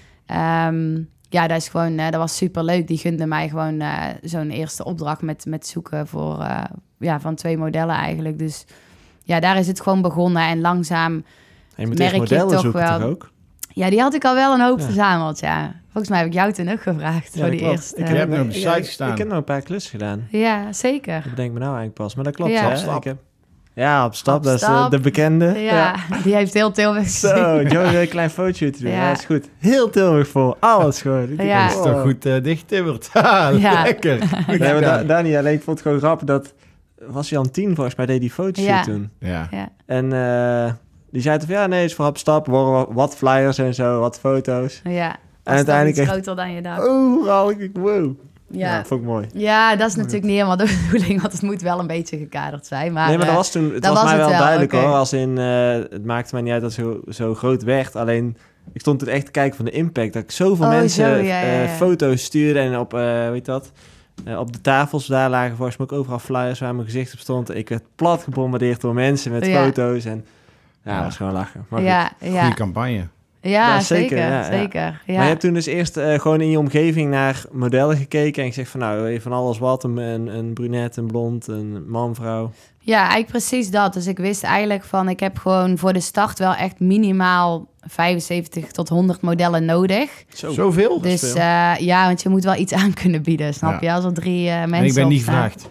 Um, ja, dat is gewoon... Uh, dat was superleuk. Die gunde mij gewoon uh, zo'n eerste opdracht met, met zoeken voor... Uh, ja, van twee modellen eigenlijk. Dus ja, daar is het gewoon begonnen. En langzaam en je moet merk echt modellen je toch zoeken wel... toch ook? Ja, die had ik al wel een hoop ja. verzameld, ja. Volgens mij heb ik jou toen ook gevraagd ja, voor die klopt. eerste. Ik heb nog op de site ja, ik, gestaan. Ik heb nog een paar klussen gedaan. Ja, zeker. Dat bedenk me nou eigenlijk pas. Maar dat klopt, ja. hè? Op stap. Ik heb... Ja, op stap. Op dat stap. is uh, de bekende. Ja, ja, die heeft heel Tilburg gezien. Zo, Joe wil een klein fotootje doen. Ja. Ja. Dat is goed. Heel Tilburg voor. Alles gewoon. Ik Ja. Dat is toch goed uh, dichttimmerd. Ha, Ja. lekker. Nee, maar da- daar niet alleen. Ik vond het gewoon grappig dat... Was Jan tien volgens mij, deed die fotoshoot Ja. toen. Ja. Ja. En uh, die zei toch van, ja, nee, het is voor op stap. Worden wat flyers en zo, wat foto's. Ja, En was uiteindelijk iets echt... groter dan je dacht. Oh, haal ik, wow. Ja. Ja. ja, vond ik mooi. Ja, dat is natuurlijk niet helemaal de bedoeling, want het moet wel een beetje gekaderd zijn. Maar, nee, maar dat uh, was toen... Het dat was was mij het wel wel, duidelijk okay. hoor. Als in, uh, het maakte mij niet uit dat het zo, zo groot werd. Alleen, ik stond toen echt te kijken van de impact. Dat ik zoveel Oh, mensen zo, ja, ja, ja. Uh, foto's stuurde. En op, uh, weet je dat... Uh, op de tafels daar lagen volgens mij ook overal flyers waar mijn gezicht op stond. Ik werd plat gebombardeerd door mensen met Ja. foto's. En ja, Ja. dat was gewoon lachen. Maar, ja, Goeie ja. campagne. Ja, Ja, zeker, zeker, ja, ja. zeker. Ja. maar je hebt toen dus eerst uh, gewoon in je omgeving naar modellen gekeken. En gezegd van nou, even van alles wat. Een, een, een brunette, een blond, een man, vrouw. Ja, eigenlijk precies dat. Dus ik wist eigenlijk van, ik heb gewoon voor de start wel echt minimaal vijfenzeventig tot honderd modellen nodig. Zo. Zoveel? Dat is Dus veel. uh, ja, want je moet wel iets aan kunnen bieden, snap Ja. je? Als er drie uh, mensen En ik ben niet op staan. gevraagd.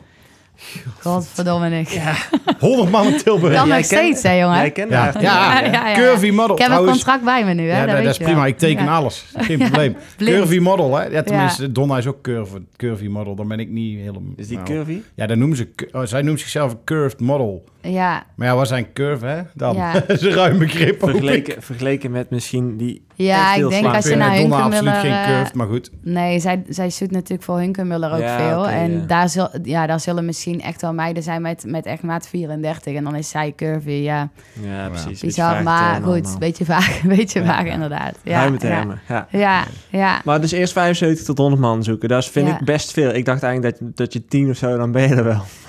Godverdomme niks. Ja. honderd man in Tilburg. Kan Jij nog kent- steeds, hè, jongen? Jij kent Ja. haar. Ja. Ja, ja, ja. Curvy model. Ik heb een trouwens. contract bij me nu, hè? Ja, dat, weet dat is je prima. wel. Ik teken Ja. alles. Geen probleem. Blind. Curvy model, hè? Ja, tenminste, Ja. Donna is ook curvy, curvy model. Dan ben ik niet helemaal... Is die nou. curvy? Ja, dan noemen ze... oh, zij noemt zichzelf een curved model. Ja, Maar ja, wat zijn curve, hè? Dan. Ja. Dat is een ruim begrip, hoop ik. Vergeleken, vergeleken met misschien die... ja echt ik heel denk slank als je Ik vind naar Donna absoluut Hunkemuller... geen uh, curved, maar goed. Nee, zij, zij zoekt natuurlijk voor Hunkemuller ook Ja, veel. oké, en ja. daar, zul, ja, daar zullen misschien echt wel meiden zijn met, met echt maat vierendertig. En dan is zij curvy, ja. Ja, precies. Bizar, maar goed, een beetje vaag, een beetje Ja, vaag ja. inderdaad. Ja, Ruime ja. termen, ja. Ja, ja. Maar dus eerst vijfenzeventig tot honderd man zoeken. Dat is, vind Ja. ik best veel. Ik dacht eigenlijk dat, dat je tien of zo, dan ben je er wel. Maar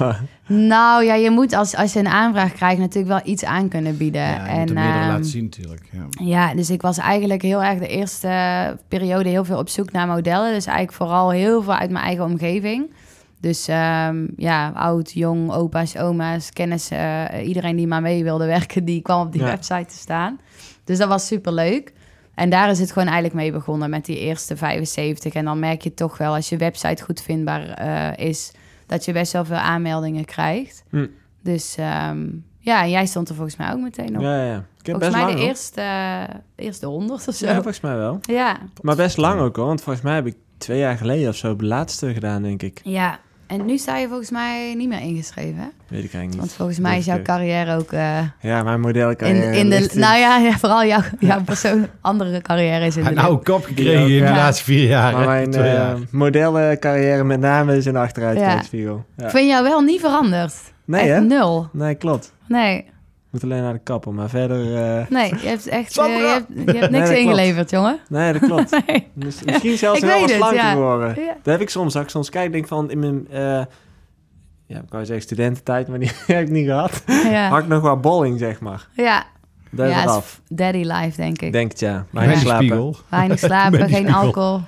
Nou ja, je moet als, als je een aanvraag krijgt natuurlijk wel iets aan kunnen bieden. Ja, je en, moet er meerdere ehm, laten zien natuurlijk. Ja. Ja, dus ik was eigenlijk heel erg de eerste periode heel veel op zoek naar modellen. Dus eigenlijk vooral heel veel uit mijn eigen omgeving. Dus um, ja, oud, jong, opa's, oma's, kennissen. Uh, iedereen die maar mee wilde werken, die kwam op die ja. website te staan. Dus dat was superleuk. En daar is het gewoon eigenlijk mee begonnen met die eerste vijfenzeventig. En dan merk je toch wel, als je website goed vindbaar uh, is, dat je best wel veel aanmeldingen krijgt. Hm. Dus um, ja, en jij stond er volgens mij ook meteen op. Ja, ja. Ik heb Volgens best mij lang, de hoor. eerste, uh, eerste honderd of zo. Ja, volgens mij wel. Ja. Maar best lang ook hoor, want volgens mij heb ik twee jaar geleden of zo de laatste gedaan, denk ik. Ja, en nu sta je volgens mij niet meer ingeschreven, hè? Weet ik eigenlijk niet. Want volgens mij is jouw carrière ook uh, Ja, mijn model in, carrière in de... ligt in- Nou ja, ja vooral jouw, jouw persoon, andere carrière is in Hij de... heeft nou een kop gekregen in de Ja. laatste vier jaar. Maar hè? mijn Twee uh, jaar. modellencarrière met name is in de achteruitkijkspiegel. Ja. Ik vind jou wel niet veranderd. Nee, echt hè? nul. Nee, klopt. Nee, Moet alleen naar de kapper, maar verder... uh, nee, je hebt echt... Sandra! Uh, je, hebt, je hebt niks Nee, dat klopt. ingeleverd, jongen. Nee, dat klopt. Nee. Dus misschien zelfs Ik wel weet wat het, slanker ja. geworden. Ja. Dat heb ik soms. Als ik soms kijk, denk ik van in mijn... Uh, ja, ik wou zeggen studententijd, maar die heb ik niet gehad. Ja, Had ik nog wel bolling, zeg maar. ja. Dat is ja, eraf. is daddy life, denk ik. Denk het, ja. Maar Weinig niet slapen. spiegel. Weinig slapen, Met die geen spiegel. alcohol.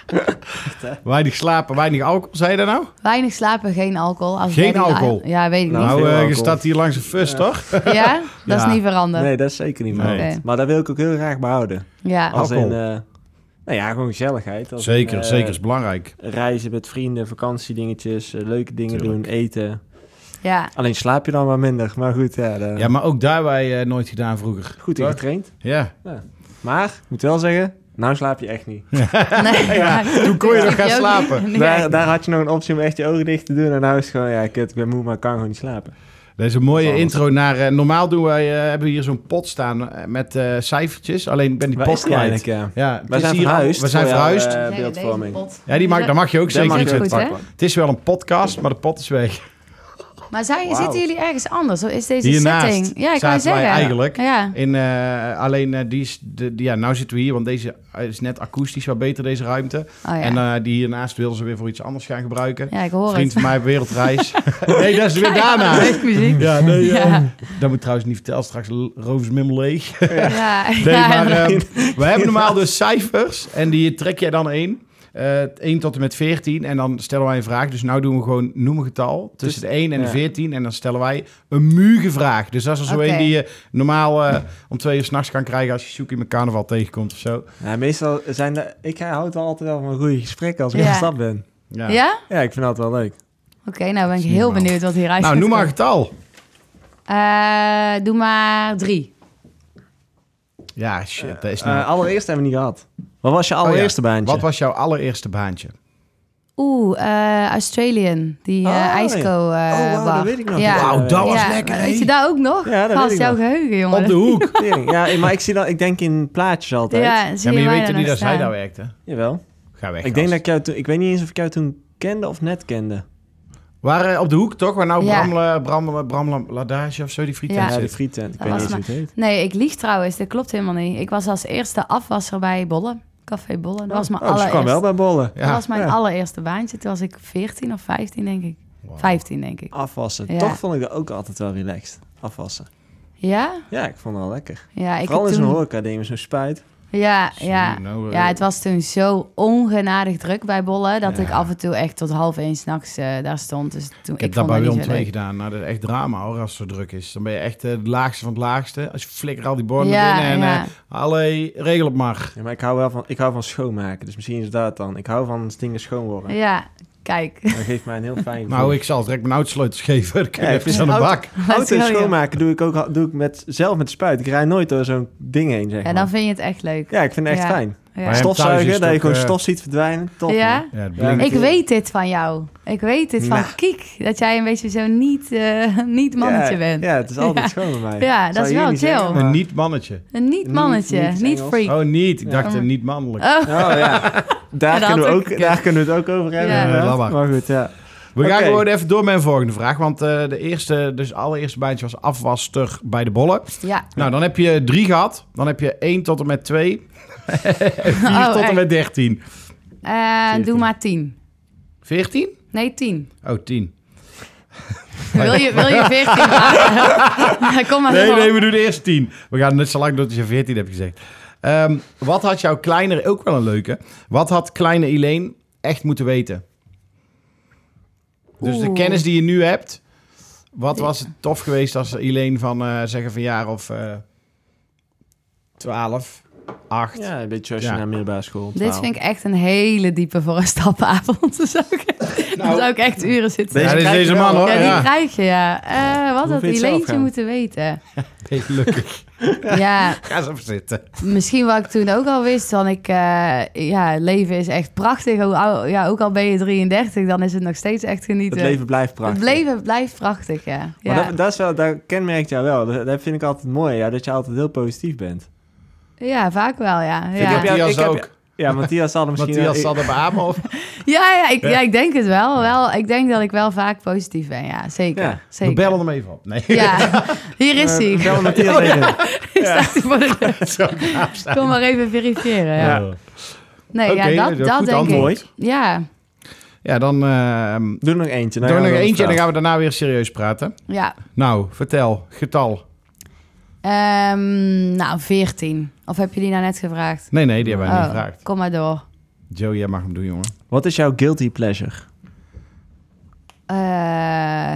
Weinig slapen, weinig alcohol. Zei je dat nou? Weinig slapen, geen alcohol. Als Geen daddy alcohol? life. Ja, weet ik Nou, Nou, veel eh, je alcohol. staat hier langs een fus, toch? niet. Ja? Dat Ja. is niet veranderd. Nee, dat is zeker niet Nee. veranderd. Maar dat wil ik ook heel graag behouden. Ja. Als Alcohol. in... Uh, nou ja, gewoon gezelligheid. Als Zeker, in, uh, zeker is belangrijk. Reizen met vrienden, vakantiedingetjes, uh, leuke dingen Tuurlijk. doen, eten. Ja. Alleen slaap je dan wat minder. Maar goed, ja. De, Ja, maar ook daar hebben wij eh, nooit gedaan vroeger. goed in Toch? getraind. Ja. Maar, ik moet wel zeggen, nou slaap je echt niet. Nee, Ja, toen kon je nog gaan slapen. Nee. Daar, daar had je nog een optie om echt je ogen dicht te doen. En nou is het gewoon, ja, kut, ik ben moe, maar ik kan gewoon niet slapen. Dat is een mooie Alles. intro naar... eh, normaal doen wij, eh, hebben we hier zo'n pot staan eh, met eh, cijfertjes. Alleen ik ben die Waar pot is die kwijt. eigenlijk, ja? Ja, het Wij is zijn hier al- verhuisd. We zijn voor jouw, verhuisd. eh, Nee, beeldvorming. deze pot. Ja, die mag, daar mag je ook Dat zeker mag in je zitten. goed, hè? pakken. Het is wel een podcast, maar de pot is weg. Maar zijn, Wauw. zitten jullie ergens anders? Of is deze Hiernaast setting? Ja, ik kan zaten zeggen. wij eigenlijk. Ja. In, eh, alleen eh, die is... De, die, ja, nou zitten we hier, want deze is net akoestisch wat beter, deze ruimte. Oh, ja. En eh, die hiernaast wilden ze weer voor iets anders gaan gebruiken. ja, ik hoor Vriend het. van mij op wereldreis. Nee, dat is weer Ja, daarna. feestmuziek. Ja, nee, Ja. eh, dat moet ik trouwens niet vertellen. Straks Roos Mimmel leeg. Ja, Nee, ja. maar eh, we hebben normaal dus cijfers. En die trek jij dan één. Uh, één tot en met veertien. En dan stellen wij een vraag. Dus nou doen we gewoon noem een getal. Tussen de één en de ja. veertien. En dan stellen wij een muge vraag. Dus dat is er zo Oké. één die je normaal uh, om twee uur 's nachts kan krijgen... als je zoek in mijn carnaval tegenkomt of zo. Ja, meestal zijn de, ik houd wel altijd wel van een goede gesprekken als ik Ja. in de stad ben. Ja. Ja? Ja, ik vind dat wel leuk. Oké, nou ben ik Zie heel je wel. benieuwd wat hieruit Nou, gaat noem maar een komen. getal. Eh, doe maar drie. Ja, shit. Dat is Uh, nou... allereerst hebben we niet gehad. Wat was je Oh ja, allereerste baantje? Wat was jouw allereerste baantje? Oeh, eh, Australian. Die Oh, uh, ja. IJsco uh, Oh, wauw, bar. dat weet ik nog. Ja. Wauw, dat was Ja, lekker, Weet hè? je dat ook nog? Ja, dat Vast weet ik jouw nog. geheugen, jongen. Op de hoek. Tering. Ja, maar ik zie dat, ik denk in plaatjes altijd. Ja, Ja, zie maar je mij weet dan toch niet nog dat zij staan. daar werkte? Jawel. Ga weg, Ik denk gast. dat ik jou toen, ik weet niet eens of ik jou toen kende of net kende. Waar eh, op de hoek, toch? Waar nou Ja. Bram, Bram, Bram Ladage of zo, die frietent Ja. Ja, de zit. frietent. Ik Dat weet was niet eens hoe het heet. Nee, ik lieg trouwens. Dat klopt helemaal niet. Ik was als eerste afwasser bij Bolle. Café Bolle. Dat was mijn Oh, ze kwam allereerste. wel bij bollen. Ja. Dat was mijn Ja. allereerste baantje. Toen was ik veertien of vijftien, denk ik. Wow. vijftien, denk ik. Afwassen. Ja. Toch vond ik dat ook altijd wel relaxed. Afwassen. Ja? Ja, ik vond het wel lekker. Ja, ik Vooral heb in zo'n toen... horeca ding met zo'n spuit. Ja, ja. Zie, nou, eh, Ja, het was toen zo ongenadig druk bij Bolle... dat Ja. ik af en toe echt tot half één s'nachts uh, daar stond. Dus toen, Ik heb ik dat vond bij dat Willem niet zo twee leuk. gedaan. Nou, dat is echt drama hoor, als het zo druk is. Dan ben je echt uh, het laagste van het laagste. Als je flikker al die borden Ja, binnen en ja. uh, allee, regel het maar. Ja, maar ik hou wel van, ik hou van schoonmaken. Dus misschien is dat dan. Ik hou van dingen schoon worden. Ja, kijk. Dat geeft mij een heel fijn gevoel. Nou, ik zal direct mijn autosleutels geven. Dan kun je Ja, even ik aan de vind bak. Auto's Heel joh. schoonmaken doe ik ook doe ik met, zelf met de spuit. Ik rij nooit door zo'n ding heen, zeg Ja, maar. dan vind je het echt leuk. Ja, ik vind het echt Ja. fijn. Ja. Maar ja, thuis is Stofzuigen, het dat je ook, gewoon eh, stof ziet verdwijnen. Top. Ja? man. Ja, het Ja, blinkt. Ik weet dit van jou. Ik weet dit van Nou. Kiek. Dat jij een beetje zo'n niet, eh, niet mannetje ja, bent. Ja, het is altijd Ja. schoon bij mij. Ja, dat Zou is je wel niet chill. zeggen, maar- Een niet-mannetje. Een niet mannetje. Niet- Niet, niet Engels. freak. Oh, niet. Ik dacht Ja. een niet-mannelijk. Oh, Oh ja, daar, dat kunnen we had ook, ik daar kunnen we het ook over hebben. Ja. inderdaad. Ja, laat maar. maar goed, ja. We gaan Oké. gewoon even door met een volgende vraag. Want uh, de eerste, dus allereerste baantje was afwasster bij de bollen. ja. Nou, dan heb je drie gehad. Dan heb je één tot en met twee. Vier Oh, tot en echt? met dertien. Eh, doe maar tien. Veertien? Nee, tien. Oh, tien. Wil je, wil je veertien? Kom maar Nee, door. nee, we doen de eerste tien. We gaan net zo lang door tot je veertien hebt gezegd. Um, wat had jouw kleinere, ook wel een leuke, wat had kleine Elaine echt moeten weten? Dus de Oeh. kennis die je nu hebt, wat was het tof geweest als Elaine van, uh, zeggen van jaar of uh, twaalf, acht. Ja, een beetje zoals Ja. je naar middelbare school. Dit twaalf. vind ik echt een hele diepe voor een stapavond. Dan zou ik, Nou, dan zou ik echt uren zitten. Ja, Deze dit is krijg je deze wel, man hoor. Ja, die Ja. krijg je, ja. Uh, wat Hoe had vind je het zelf Eleentje gaan? moeten weten? Hey, gelukkig. Ja, Ga eens even zitten. misschien wat ik toen ook al wist, dan ik, uh, ja, leven is echt prachtig. Hoe ou- Ja, ook al ben je drieëndertig, dan is het nog steeds echt genieten. Het leven blijft prachtig. Het leven blijft prachtig, ja. Maar Ja, dat, dat, is wel, dat kenmerkt jou wel. Dat, dat vind ik altijd mooi, ja, dat je altijd heel positief bent. ja vaak wel, ja. Ik Ja, heb Matthias ik heb- ook. Ja, Matthias zal er misschien... Matthias ik- zal er beamen of... ja, ja, ik, Ja. ja, ik denk het wel. wel. Ik denk dat ik wel vaak positief ben, ja. Zeker, Ja. We zeker. bellen hem even op. Nee. Ja, hier is hij. Eh, bel Matthias Oh, ja. even. Hier staat hij voor de deur. Zo gaaf zijn. Kom maar even verifiëren. Ja. Ja. Nee, Oké, ja, dat dat, is dat goed denk antwoord. ik. Ja, Ja, dan uh, Doe nog eentje. doe nog eentje en dan gaan we daarna weer serieus praten. ja. Nou, vertel. Getal. Um, nou, veertien. Of heb je die nou net gevraagd? Nee, nee, die hebben wij Oh, niet gevraagd. kom maar door. Joe, jij mag hem doen, jongen. Wat is jouw guilty pleasure? Eh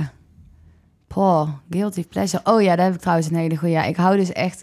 Poh, guilty pleasure. Oh ja, daar heb ik trouwens een hele goeie. Ja, ik hou dus echt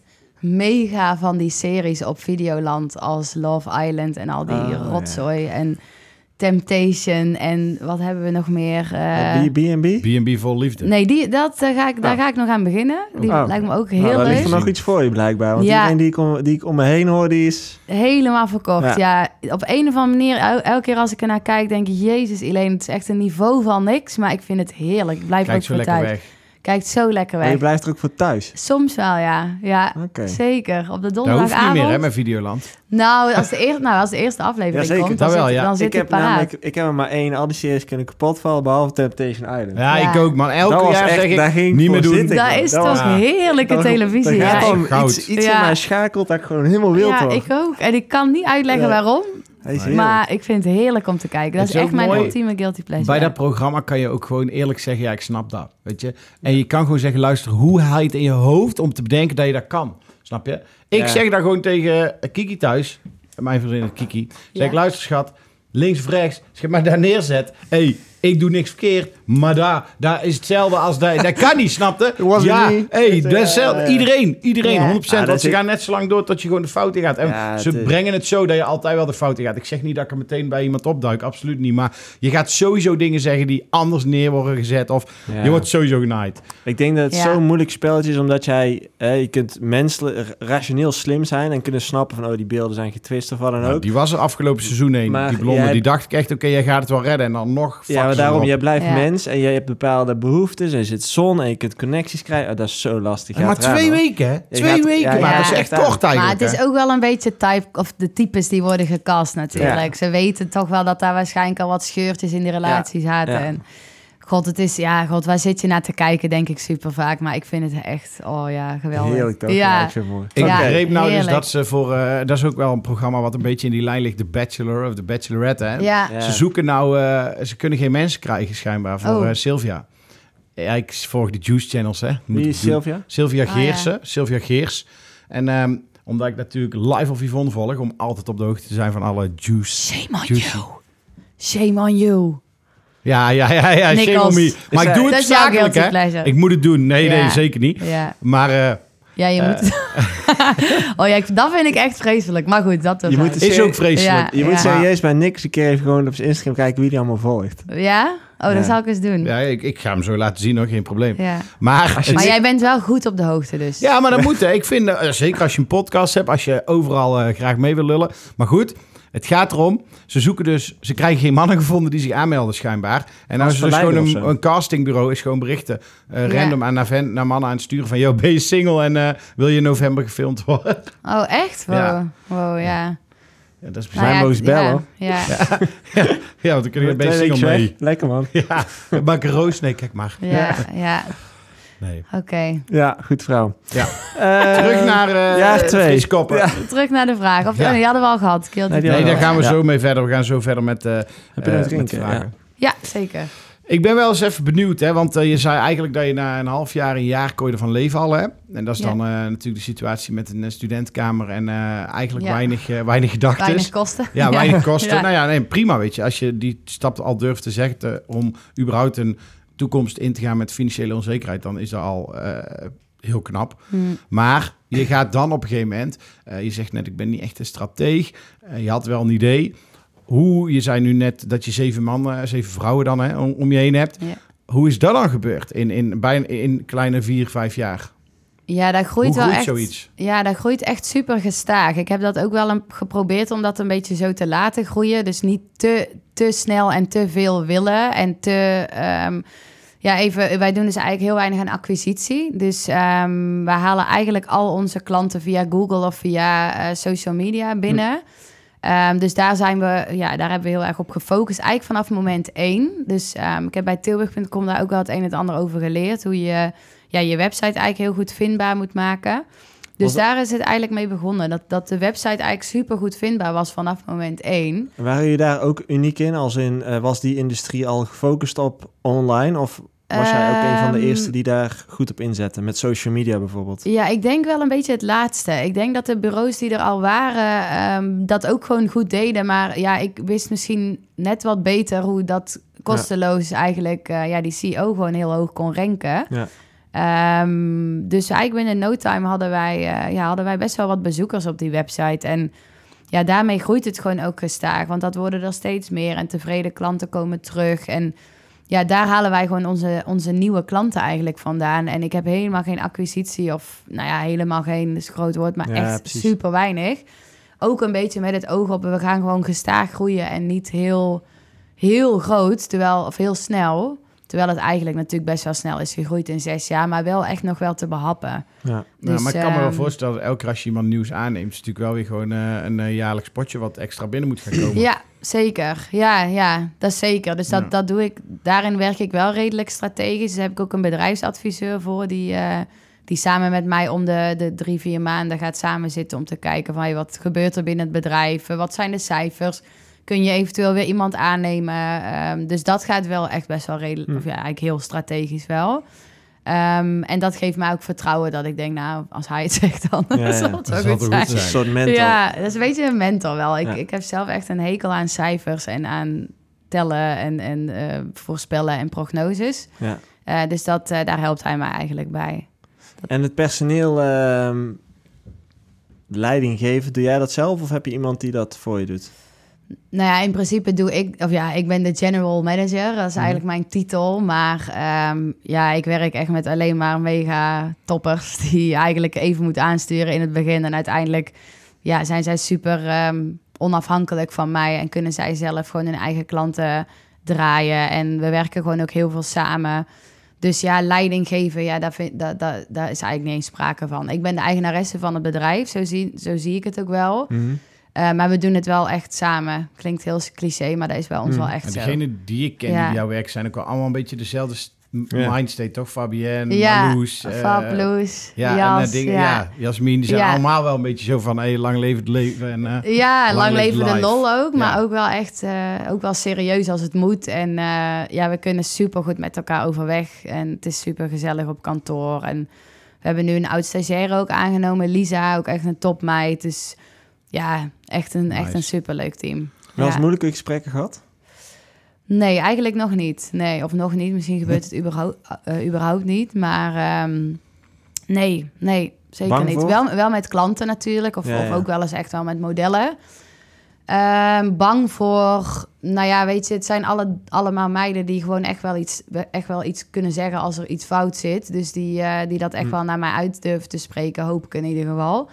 mega van die series op Videoland als Love Island en al die Oh, rotzooi en Temptation en wat hebben we nog meer? Eh, B en B? B en B vol liefde. nee, die, dat, eh, ga ik, daar Oh. ga ik nog aan beginnen. Die Oh. lijkt me ook heel Nou, daar ligt leuk. er nog iets voor je blijkbaar. Want Ja. iedereen die ik, om, die ik om me heen hoor, die is... Helemaal verkocht, Ja. ja. Op een of andere manier, el- elke keer als ik ernaar kijk, denk ik... Jezus, Elaine, het is echt een niveau van niks. Maar ik vind het heerlijk. Ik blijf er Kijk ook zo voor lekker thuis. weg. Kijkt zo lekker Maar je weg. blijft er ook voor thuis. Soms wel, ja. Ja, Oké. zeker. Op de Dat hoeft donderdagavond. niet meer, hè, met Videoland. Nou, als de, eer, nou, als de eerste aflevering Jazeker, komt, dat dan wel, zit, ja. dan zit Ik ik heb, paraat. namelijk, ik heb er maar één. Al die series kunnen kapot vallen, behalve Temptation Island. Ja, Ja. ik ook, man. Elke Dat was jaar echt- zeg ik, daar ging ik niet voor meer doen. zitten. Dat is Dat toch was- heerlijke Dan- televisie, dan gaat ja. dan Echt goud. iets, iets Ja. in mij schakelt dat ik gewoon helemaal wild Ja, word. ik ook. En ik kan niet uitleggen Ja. waarom, Hij is heerlijk. maar ik vind het heerlijk om te kijken. Dat Het is is echt ook mijn mooi. ultieme guilty pleasure. Bij dat programma kan je ook gewoon eerlijk zeggen, ja, ik snap dat, weet je. En je kan gewoon zeggen, luister, hoe haal je het in je hoofd om te bedenken dat je dat kan? Snap je? Ik Ja. zeg daar gewoon tegen Kiki thuis, mijn vriendin Kiki, zeg, Ja. luister schat, links of rechts, als je mij daar neerzet, hey, ik doe niks verkeerd, maar daar, daar is hetzelfde als dat. Dat kan niet, snapte? Was het Ja, niet? hey, Het, dat is eh, hetzelfde. ja. Iedereen, iedereen, Ja. honderd procent. Ja, dat want ze is- gaan net zo lang door tot je gewoon de fout in gaat. En Ja, ze het is- brengen het zo dat je altijd wel de fout in gaat. Ik zeg niet dat ik er meteen bij iemand opduik, absoluut niet. Maar je gaat sowieso dingen zeggen die anders neer worden gezet. Of Ja. je wordt sowieso genaaid. Ik denk dat het Ja. zo'n moeilijk spelletje is, omdat jij... Eh, je kunt menselijk, rationeel slim zijn en kunnen snappen van... oh, die beelden zijn getwist of wat dan Nou, ook. die was er afgelopen seizoen heen. Maar Die blonde, jij- die dacht ik echt, oké, jij gaat het wel redden. En dan nog... Ja, maar fuck ze daarom, erop. jij blijft Ja. mens en jij hebt bepaalde behoeftes... en er zit zon en je kunt connecties krijgen. Oh, dat is zo lastig. Ja, maar Gaat eraan, twee hoor. weken, hè? Twee gaat- weken, ja, maar ja, dat is echt echt aan. kort Maar eigenlijk. het is hè? ook wel een beetje type of de types die worden gecast natuurlijk. Ja. Ze weten toch wel dat daar waarschijnlijk al wat scheurtjes in die relatie zaten. Ja. En god, het is, ja, god, waar zit je naar te kijken, denk ik super vaak. Maar ik vind het echt, oh ja, geweldig. Heerlijk toch? Ja, Ja, ik vind het mooi. Ik Ja, begreep nou dus heerlijk. dat ze voor... eh, dat is ook wel een programma wat een beetje in die lijn ligt. The Bachelor of The Bachelorette, hè? ja. Ja. Ze zoeken nou... eh, ze kunnen geen mensen krijgen schijnbaar voor Oh. eh, Sylvia. Ja, ik volg de Juice Channels, hè. Moet Wie ik is doen. Sylvia? Sylvia Ah, Geersen. ja. Sylvia Geers. En ehm, omdat ik natuurlijk live of Yvonne volg... om altijd op de hoogte te zijn van alle Juice. Shame on Juicy. you. Shame on you. Ja, ja, ja, ja. Shame Nichols. on me. Maar Dus, ik doe eh, het Dat is jouw zakelijk, guilty hè. pleasure. Ik moet het doen. Nee, nee, Ja. zeker niet. Ja, Maar eh, ja je moet... oh ja, ik- dat vind ik echt vreselijk. Maar goed, dat Je moet was het is ook vreselijk. Ja. Je moet Ja. serieus bij niks een keer even gewoon op zijn Instagram kijken wie die allemaal volgt. Ja? Oh, Ja. dat zal ik eens doen. Ja. Ja, ik, ik ga hem zo laten zien, hoor. Geen probleem. Maar, Als je- het- Maar jij bent wel goed op de hoogte dus. ja, maar dat moet. Hè. Ik vind, eh, zeker als je een podcast hebt, als je overal eh, graag mee wil lullen. Maar goed, het gaat erom. Ze zoeken dus, ze krijgen geen mannen gevonden die zich aanmelden schijnbaar. En nou Als is er dus verleider gewoon of een, zo. een castingbureau is gewoon berichten eh, Ja. random aan naar, ven- naar mannen aan het sturen van, yo, ben je single en eh, wil je in november gefilmd worden? Oh, echt? Wow, Ja. wow, ja. Ja, dat is Wij mogen eens ja, bellen. Ja. ja, want dan kun je ben je Twee single weken mee. weg. Lekker man. Ja, maak een roos. Nee, kijk maar. Ja, ja, ja. Nee. Oké. Ja, goed vrouw. Ja. Eh, Terug naar eh jaar twee. Frieskoppen. Ja. Terug naar de vraag. Of, Ja. oh, die hadden we al gehad. Guilty Nee, die Nee, hadden daar gaan we Ja. zo mee verder. We gaan zo verder met, eh Heb je eh, nog met drinken? vragen. Ja, zeker. Ik ben wel eens even benieuwd, hè, want uh, je zei eigenlijk dat je na een half jaar, een jaar kon je ervan leven al, hè? En dat is Ja. dan uh, natuurlijk de situatie met een uh, studentenkamer en uh, eigenlijk Ja. weinig, uh, weinig gedachten. Weinig kosten. Ja, weinig kosten. Ja. Nou ja, nee, prima, weet je. Als je die stap al durft te zeggen om überhaupt een toekomst in te gaan met financiële onzekerheid, dan is dat al uh, heel knap. Hmm. Maar je gaat dan op een gegeven moment, uh, je zegt net, ik ben niet echt een strateeg. Uh, je had wel een idee. Hoe, je zei nu net dat je zeven mannen, zeven vrouwen dan hè, om, om je heen hebt. Ja. Hoe is dat dan gebeurd in, in, bijna, in kleine vier, vijf jaar? Ja, dat groeit Hoe wel groeit echt. zoiets? Ja, dat groeit echt super gestaag. Ik heb dat ook wel een, geprobeerd om dat een beetje zo te laten groeien. Dus niet te, te snel en te veel willen. En te... Um, ja, even, wij doen dus eigenlijk heel weinig aan acquisitie. Dus um, we halen eigenlijk al onze klanten via Google of via uh, social media binnen. Hm. Um, dus daar zijn we, ja, daar hebben we heel erg op gefocust. Eigenlijk vanaf moment één. Dus um, ik heb bij Tilburg punt com daar ook wel het een en het ander over geleerd. Hoe je ja, je website eigenlijk heel goed vindbaar moet maken. Dus Was daar is het eigenlijk mee begonnen. Dat, dat de website eigenlijk super goed vindbaar was vanaf moment één. Waren jullie daar ook uniek in? Als in, uh, was die industrie al gefocust op online? Of was jij ook een van de eerste die daar goed op inzette? Met social media bijvoorbeeld? Ja, ik denk wel een beetje het laatste. Ik denk dat de bureaus die er al waren, um, dat ook gewoon goed deden. Maar ja, ik wist misschien net wat beter hoe dat kosteloos ja. eigenlijk... Uh, ja, die C E O gewoon heel hoog kon ranken. Ja. Um, dus eigenlijk binnen no time hadden wij, uh, ja, hadden wij best wel wat bezoekers op die website. En ja, daarmee groeit het gewoon ook gestaag. Want dat worden er steeds meer en tevreden klanten komen terug. En ja, daar halen wij gewoon onze, onze nieuwe klanten eigenlijk vandaan. En ik heb helemaal geen acquisitie of, nou ja, helemaal geen, dat is een groot woord, maar ja, echt precies. super weinig. Ook een beetje met het oog op, we gaan gewoon gestaag groeien en niet heel, heel groot, terwijl, of heel snel. Terwijl het eigenlijk natuurlijk best wel snel is gegroeid in zes jaar, maar wel echt nog wel te behappen. Ja. Dus, nou, maar ik kan me wel um, voorstellen dat elke keer als je iemand nieuws aanneemt, is natuurlijk wel weer gewoon uh, een uh, jaarlijks potje wat extra binnen moet gaan komen. Ja, zeker. Ja, ja, dat is zeker. Dus dat, Ja. dat doe ik. Daarin werk ik wel redelijk strategisch. Dus heb ik ook een bedrijfsadviseur voor die, uh, die samen met mij om de, de drie, vier maanden gaat samen zitten om te kijken van hey, wat gebeurt er binnen het bedrijf? Wat zijn de cijfers? Kun je eventueel weer iemand aannemen? Um, dus dat gaat wel echt best wel redelijk, Hm. of ja, eigenlijk heel strategisch wel. Um, en dat geeft mij ook vertrouwen dat ik denk, nou, als hij het zegt, dan Ja, ja. zal het Dat wel zal goed toch zijn. goed Een soort mentor. Ja, dat is een beetje een mentor wel. Ik, Ja. ik heb zelf echt een hekel aan cijfers en aan tellen en, en uh, voorspellen en prognoses. Ja. Uh, dus dat, uh, daar helpt hij mij eigenlijk bij. En het personeel uh, leiding geven, doe jij dat zelf of heb je iemand die dat voor je doet? Nou ja, in principe doe ik... Of ja, ik ben de general manager. Dat is eigenlijk mijn titel. Maar um, ja, ik werk echt met alleen maar mega toppers... die eigenlijk even moeten aansturen in het begin. En uiteindelijk ja, zijn zij super um, onafhankelijk van mij... en kunnen zij zelf gewoon hun eigen klanten draaien. En we werken gewoon ook heel veel samen. Dus ja, leiding geven, ja, daar, vind, daar, daar, daar is eigenlijk niet eens sprake van. Ik ben de eigenaresse van het bedrijf, zo zie, zo zie ik het ook wel... Mm-hmm. Uh, maar we doen het wel echt samen. Klinkt heel cliché, maar dat is bij ons Hmm. wel echt En zo. degenen die ik ken Ja. die bij jou werken, zijn ook wel allemaal een beetje dezelfde st- Ja. mindstate, toch? Fabienne, Ja, Marloes. uh, Fab, Loes, ja, Jas, en uh, dingen, ja. ja, Jasmin, die zijn Ja. allemaal wel een beetje zo van, hey, lang leven het leven. En, uh, Ja, Lang lang leeft leven de life. lol ook, maar Ja. ook wel echt uh, ook wel serieus als het moet. En uh, ja, we kunnen super goed met elkaar overweg. En het is super gezellig op kantoor. En we hebben nu een oud stagiaire ook aangenomen, Lisa, ook echt een topmeid. Dus ja, echt een, Nice. echt een superleuk team. Wel eens Ja. moeilijke gesprekken gehad? Nee, eigenlijk nog niet. Nee, of nog niet. Misschien gebeurt het überhaupt, uh, überhaupt niet. Maar um, nee, nee, zeker Bang niet. voor? Wel, wel met klanten natuurlijk. Of, Ja, of ja. ook wel eens echt wel met modellen. Um, bang voor... Nou ja, weet je, het zijn alle, allemaal meiden die gewoon echt wel, iets, echt wel iets kunnen zeggen als er iets fout zit. Dus die, uh, die dat echt Hm. wel naar mij uit durven te spreken, hoop ik in ieder geval.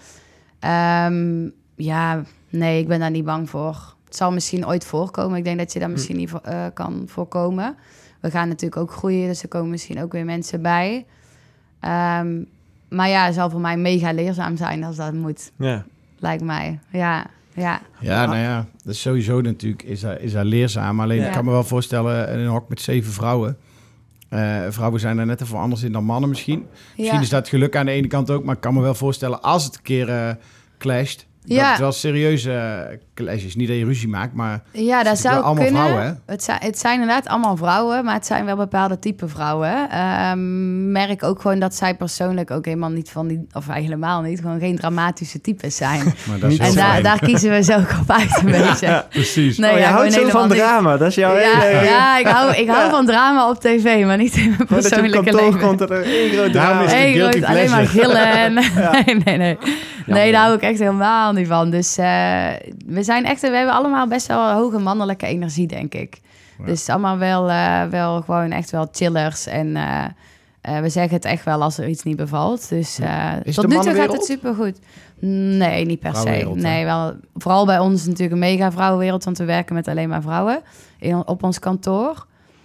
Um, ja, nee, ik ben daar niet bang voor. Het zal misschien ooit voorkomen. Ik denk dat je dat misschien niet uh, kan voorkomen. We gaan natuurlijk ook groeien, dus er komen misschien ook weer mensen bij. Um, maar ja, het zal voor mij mega leerzaam zijn als dat moet. Ja. Lijkt mij, ja. Ja, ja, nou ja, dat is sowieso natuurlijk, is dat, is dat leerzaam. Alleen Ja. ik kan me wel voorstellen, in een hok met zeven vrouwen. Uh, vrouwen zijn er net even anders in dan mannen misschien. Misschien ja. is dat geluk aan de ene kant ook, maar ik kan me wel voorstellen als het een keer uh, clasht, Ja. Dat is wel serieuze uh, colleges. Niet dat je ruzie maakt, maar... Ja, dat zou allemaal kunnen. Vrouwen, hè? Het zijn, het zijn inderdaad allemaal vrouwen, maar het zijn wel bepaalde type vrouwen. Um, merk ook gewoon dat zij persoonlijk ook helemaal niet van die... Of helemaal niet, gewoon geen dramatische types zijn. Maar dat is en da- daar kiezen we zo op uit een beetje. Ja, precies. Nee, oh, je ja, houdt zo van niet. drama, dat is jouw ja, hele... Ja, ik hou, ik hou ja. van drama op tv, maar niet in mijn persoonlijke leven. komt er één groot drama. Is Eén groot, alleen maar gillen. En, ja. Nee, nee, nee. Nee, daar hou ik echt helemaal niet van. Dus uh, we zijn echt, we hebben allemaal best wel hoge mannelijke energie, denk ik. Ja. Dus allemaal wel, uh, wel gewoon echt wel chillers. En uh, uh, we zeggen het echt wel als er iets niet bevalt. Dus uh, tot nu toe gaat het supergoed. Nee, niet per se. Nee, wel, vooral bij ons is het natuurlijk een mega vrouwenwereld, want we werken met alleen maar vrouwen in, op ons kantoor.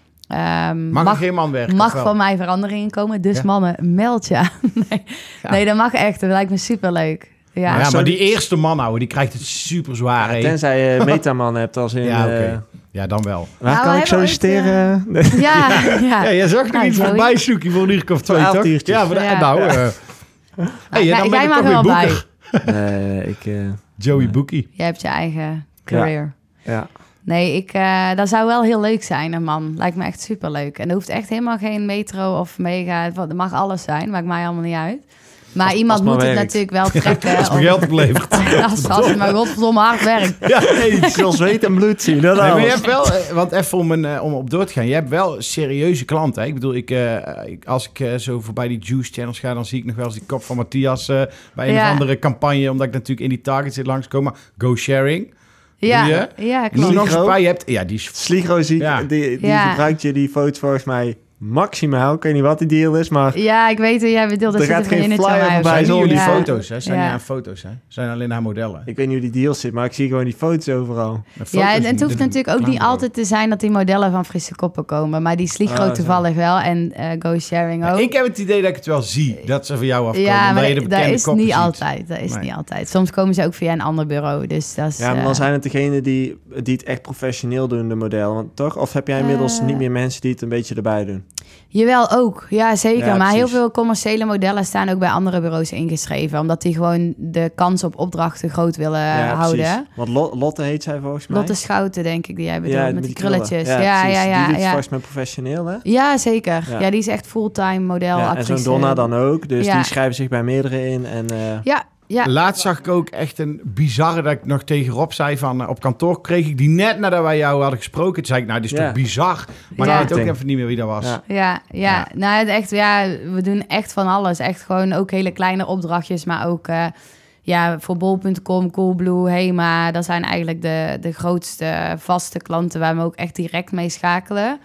Um, mag, mag er geen man werken? Mag van mij veranderingen komen. Dus ja. mannen, meld je. nee. Ja. nee, dat mag echt. Dat lijkt me superleuk. Ja, maar, ja, maar die eerste man houden, die krijgt het super zwaar. Ja, tenzij je metaman hebt als in... Ja, oké. Okay. Uh, ja, dan wel. Waar nou, kan ik solliciteren? Ooit, uh... ja, ja. ja, jij zag er nou, iets voorbij zoeken voor een uur of twee, toch? Uurtjes. Ja, voor de, ja. nou... Uh, nou hey, ja, dan ben jij ik toch weer boeker. Nee, ik... Uh, Joey nee. Bookie. Jij hebt je eigen career. Ja. ja. Nee, ik, uh, dat zou wel heel leuk zijn, een man. Lijkt me echt superleuk. En er hoeft echt helemaal geen metro of mega... Het mag alles zijn, maakt mij allemaal niet uit. Maar als, iemand als moet werkt. Het natuurlijk wel trekken. Als het geld oplevert. als, als het maar godverdomme hard werkt. Ja, nee, ik zal zweet en bloed zien. Dat nee, maar je hebt wel, want even om, een, om op door te gaan. Je hebt wel serieuze klanten. Hè? Ik bedoel, ik, uh, ik, als ik uh, zo voorbij die juice channels ga, dan zie ik nog wel eens die kop van Matthias uh, bij een ja. of andere campagne, omdat ik natuurlijk in die target zit langskomen. Go sharing. Ja, je? ja, klopt. Nog een paar, je hebt, ja, die Sligro zie ja. die, die ja. gebruikt je die foto's volgens mij maximaal. Ik weet niet wat die deal is, maar... Ja, ik weet het. Jij bedoelt, er, er gaat geen flyer bij. Zijn jullie ja. foto's, hè? Zijn ja. niet aan foto's, hè? Zijn alleen haar modellen. Ik weet niet hoe die deals zit, maar ik zie gewoon die foto's overal. Foto's ja, en het hoeft natuurlijk ook niet altijd te zijn dat die modellen van Frisse Koppen komen, maar die Sligro oh, toevallig zo. wel en uh, Go Sharing ook. Ja, ik heb het idee dat ik het wel zie, dat ze van jou afkomen. Ja, maar dat, dat is niet ziet. altijd. Dat is nee. niet altijd. Soms komen ze ook via een ander bureau, dus dat is... Ja, maar dan zijn het degenen die, die het echt professioneel doen, de model, want toch? Of heb jij inmiddels uh, niet meer mensen die het een beetje erbij doen? Jawel, ook. Ja, zeker. Ja, maar heel veel commerciële modellen staan ook bij andere bureaus ingeschreven. Omdat die gewoon de kans op opdrachten groot willen ja, houden. Precies. Want Lotte heet zij volgens mij. Lotte Schouten, denk ik, die jij bedoelt, ja, met, met die krulletjes. Ja, ja, ja, ja. Die doet ja. volgens mij professioneel, hè? Ja, zeker. Ja, ja die is echt fulltime model. Ja, en zo'n Donna dan ook. Dus ja. die schrijven zich bij meerdere in. En, uh... Ja. Ja. Laatst zag ik ook echt een bizarre dat ik nog tegen Rob zei van uh, op kantoor kreeg ik die net nadat wij jou hadden gesproken. Toen zei ik, nou, dit is ja. toch bizar. Maar ja. ik weet ook even niet meer wie dat was. Ja, ja, ja. ja. nou het echt, ja, we doen echt van alles. Echt gewoon ook hele kleine opdrachtjes, maar ook uh, ja, voor bol punt com, Coolblue, Hema. Dat zijn eigenlijk de, de grootste vaste klanten waar we ook echt direct mee schakelen.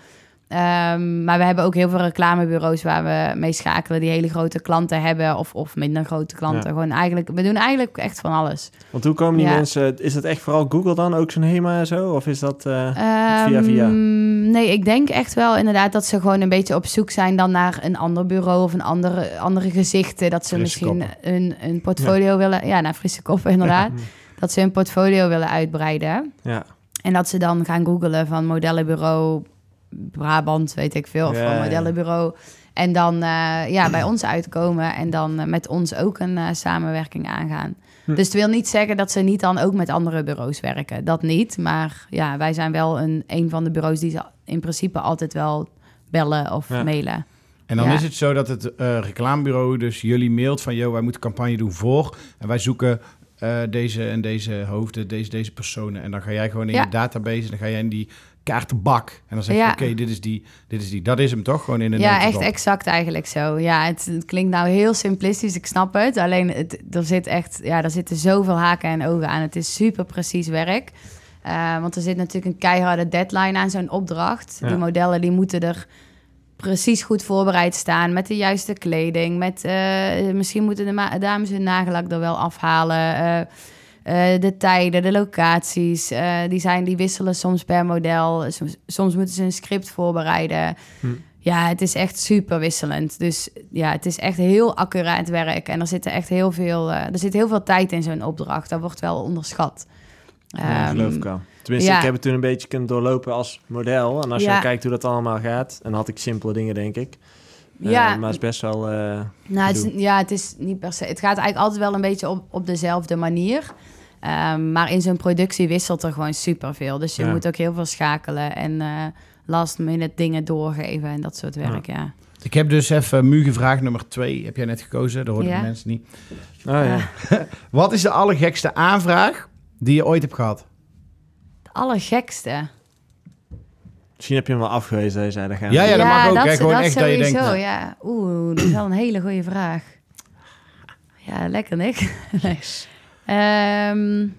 Um, maar we hebben ook heel veel reclamebureaus waar we mee schakelen die hele grote klanten hebben of, of minder grote klanten. Ja. Gewoon eigenlijk, we doen eigenlijk echt van alles. Want hoe komen die ja. mensen? Is dat echt vooral Google dan, ook zo'n Hema en zo? Of is dat uh, um, via via? Nee, ik denk echt wel inderdaad dat ze gewoon een beetje op zoek zijn dan naar een ander bureau of een andere, andere gezichten. Dat ze frisse misschien een, een portfolio ja. willen... Ja, naar frisse koppen inderdaad. Ja. Dat ze een portfolio willen uitbreiden. Ja. En dat ze dan gaan googlen van modellenbureau... Brabant, weet ik veel, of ja, een modellenbureau. Ja. En dan uh, ja, bij ons uitkomen en dan uh, met ons ook een uh, samenwerking aangaan. Hm. Dus het wil niet zeggen dat ze niet dan ook met andere bureaus werken. Dat niet, maar ja, wij zijn wel een, een van de bureaus die ze in principe altijd wel bellen of ja. mailen. En dan ja. is het zo dat het uh, reclamebureau dus jullie mailt van... joh, wij moeten campagne doen voor en wij zoeken... Uh, deze en deze hoofden, deze, deze personen. En dan ga jij gewoon in ja. je database... en dan ga jij in die kaartenbak... en dan zeg je, ja. oké, okay, dit is die, dit is die. Dat is hem toch? Gewoon in een ja, echt exact eigenlijk zo. Ja, het, het klinkt nou heel simplistisch, ik snap het. Alleen, het, er zit echt... Ja, er zitten zoveel haken en ogen aan. Het is super precies werk. Uh, want er zit natuurlijk een keiharde deadline aan zo'n opdracht. Ja. Die modellen, die moeten er... precies goed voorbereid staan met de juiste kleding. Met uh, misschien moeten de ma- dames hun nagellak er wel afhalen. Uh, uh, de tijden, de locaties. Uh, die, zijn, die wisselen soms per model. Soms, soms moeten ze een script voorbereiden. Hm. Ja, het is echt super wisselend. Dus ja, het is echt heel accuraat werk. En er zit echt heel veel, uh, er zit heel veel tijd in zo'n opdracht. Dat wordt wel onderschat. Ja, um, geloof ik al. Tenminste, ja. ik heb het toen een beetje kunnen doorlopen als model. En als je ja. dan kijkt hoe dat allemaal gaat... dan had ik simpele dingen, denk ik. Ja. Uh, maar het is best wel... Uh, nou, het is, ja, het is niet per se... Het gaat eigenlijk altijd wel een beetje op, op dezelfde manier. Um, maar in zo'n productie wisselt er gewoon superveel. Dus je Ja. moet ook heel veel schakelen en uh, last minute dingen doorgeven en dat soort werk, ja. ja. Ik heb dus even Muge vraag nummer twee. Heb jij net gekozen? Dat hoorden Ja. de mensen niet. Oh, ja. Wat is de allergekste aanvraag die je ooit hebt gehad? Het allergekste. Misschien heb je hem wel afgewezen, dat je zei, dat gaan we Ja, ja, niet. dat mag ook. dat, Hè? Gewoon dat echt dat je sowieso, denkt... ja. Oeh, dat is wel een hele goede vraag. Ja, lekker, Nick. um,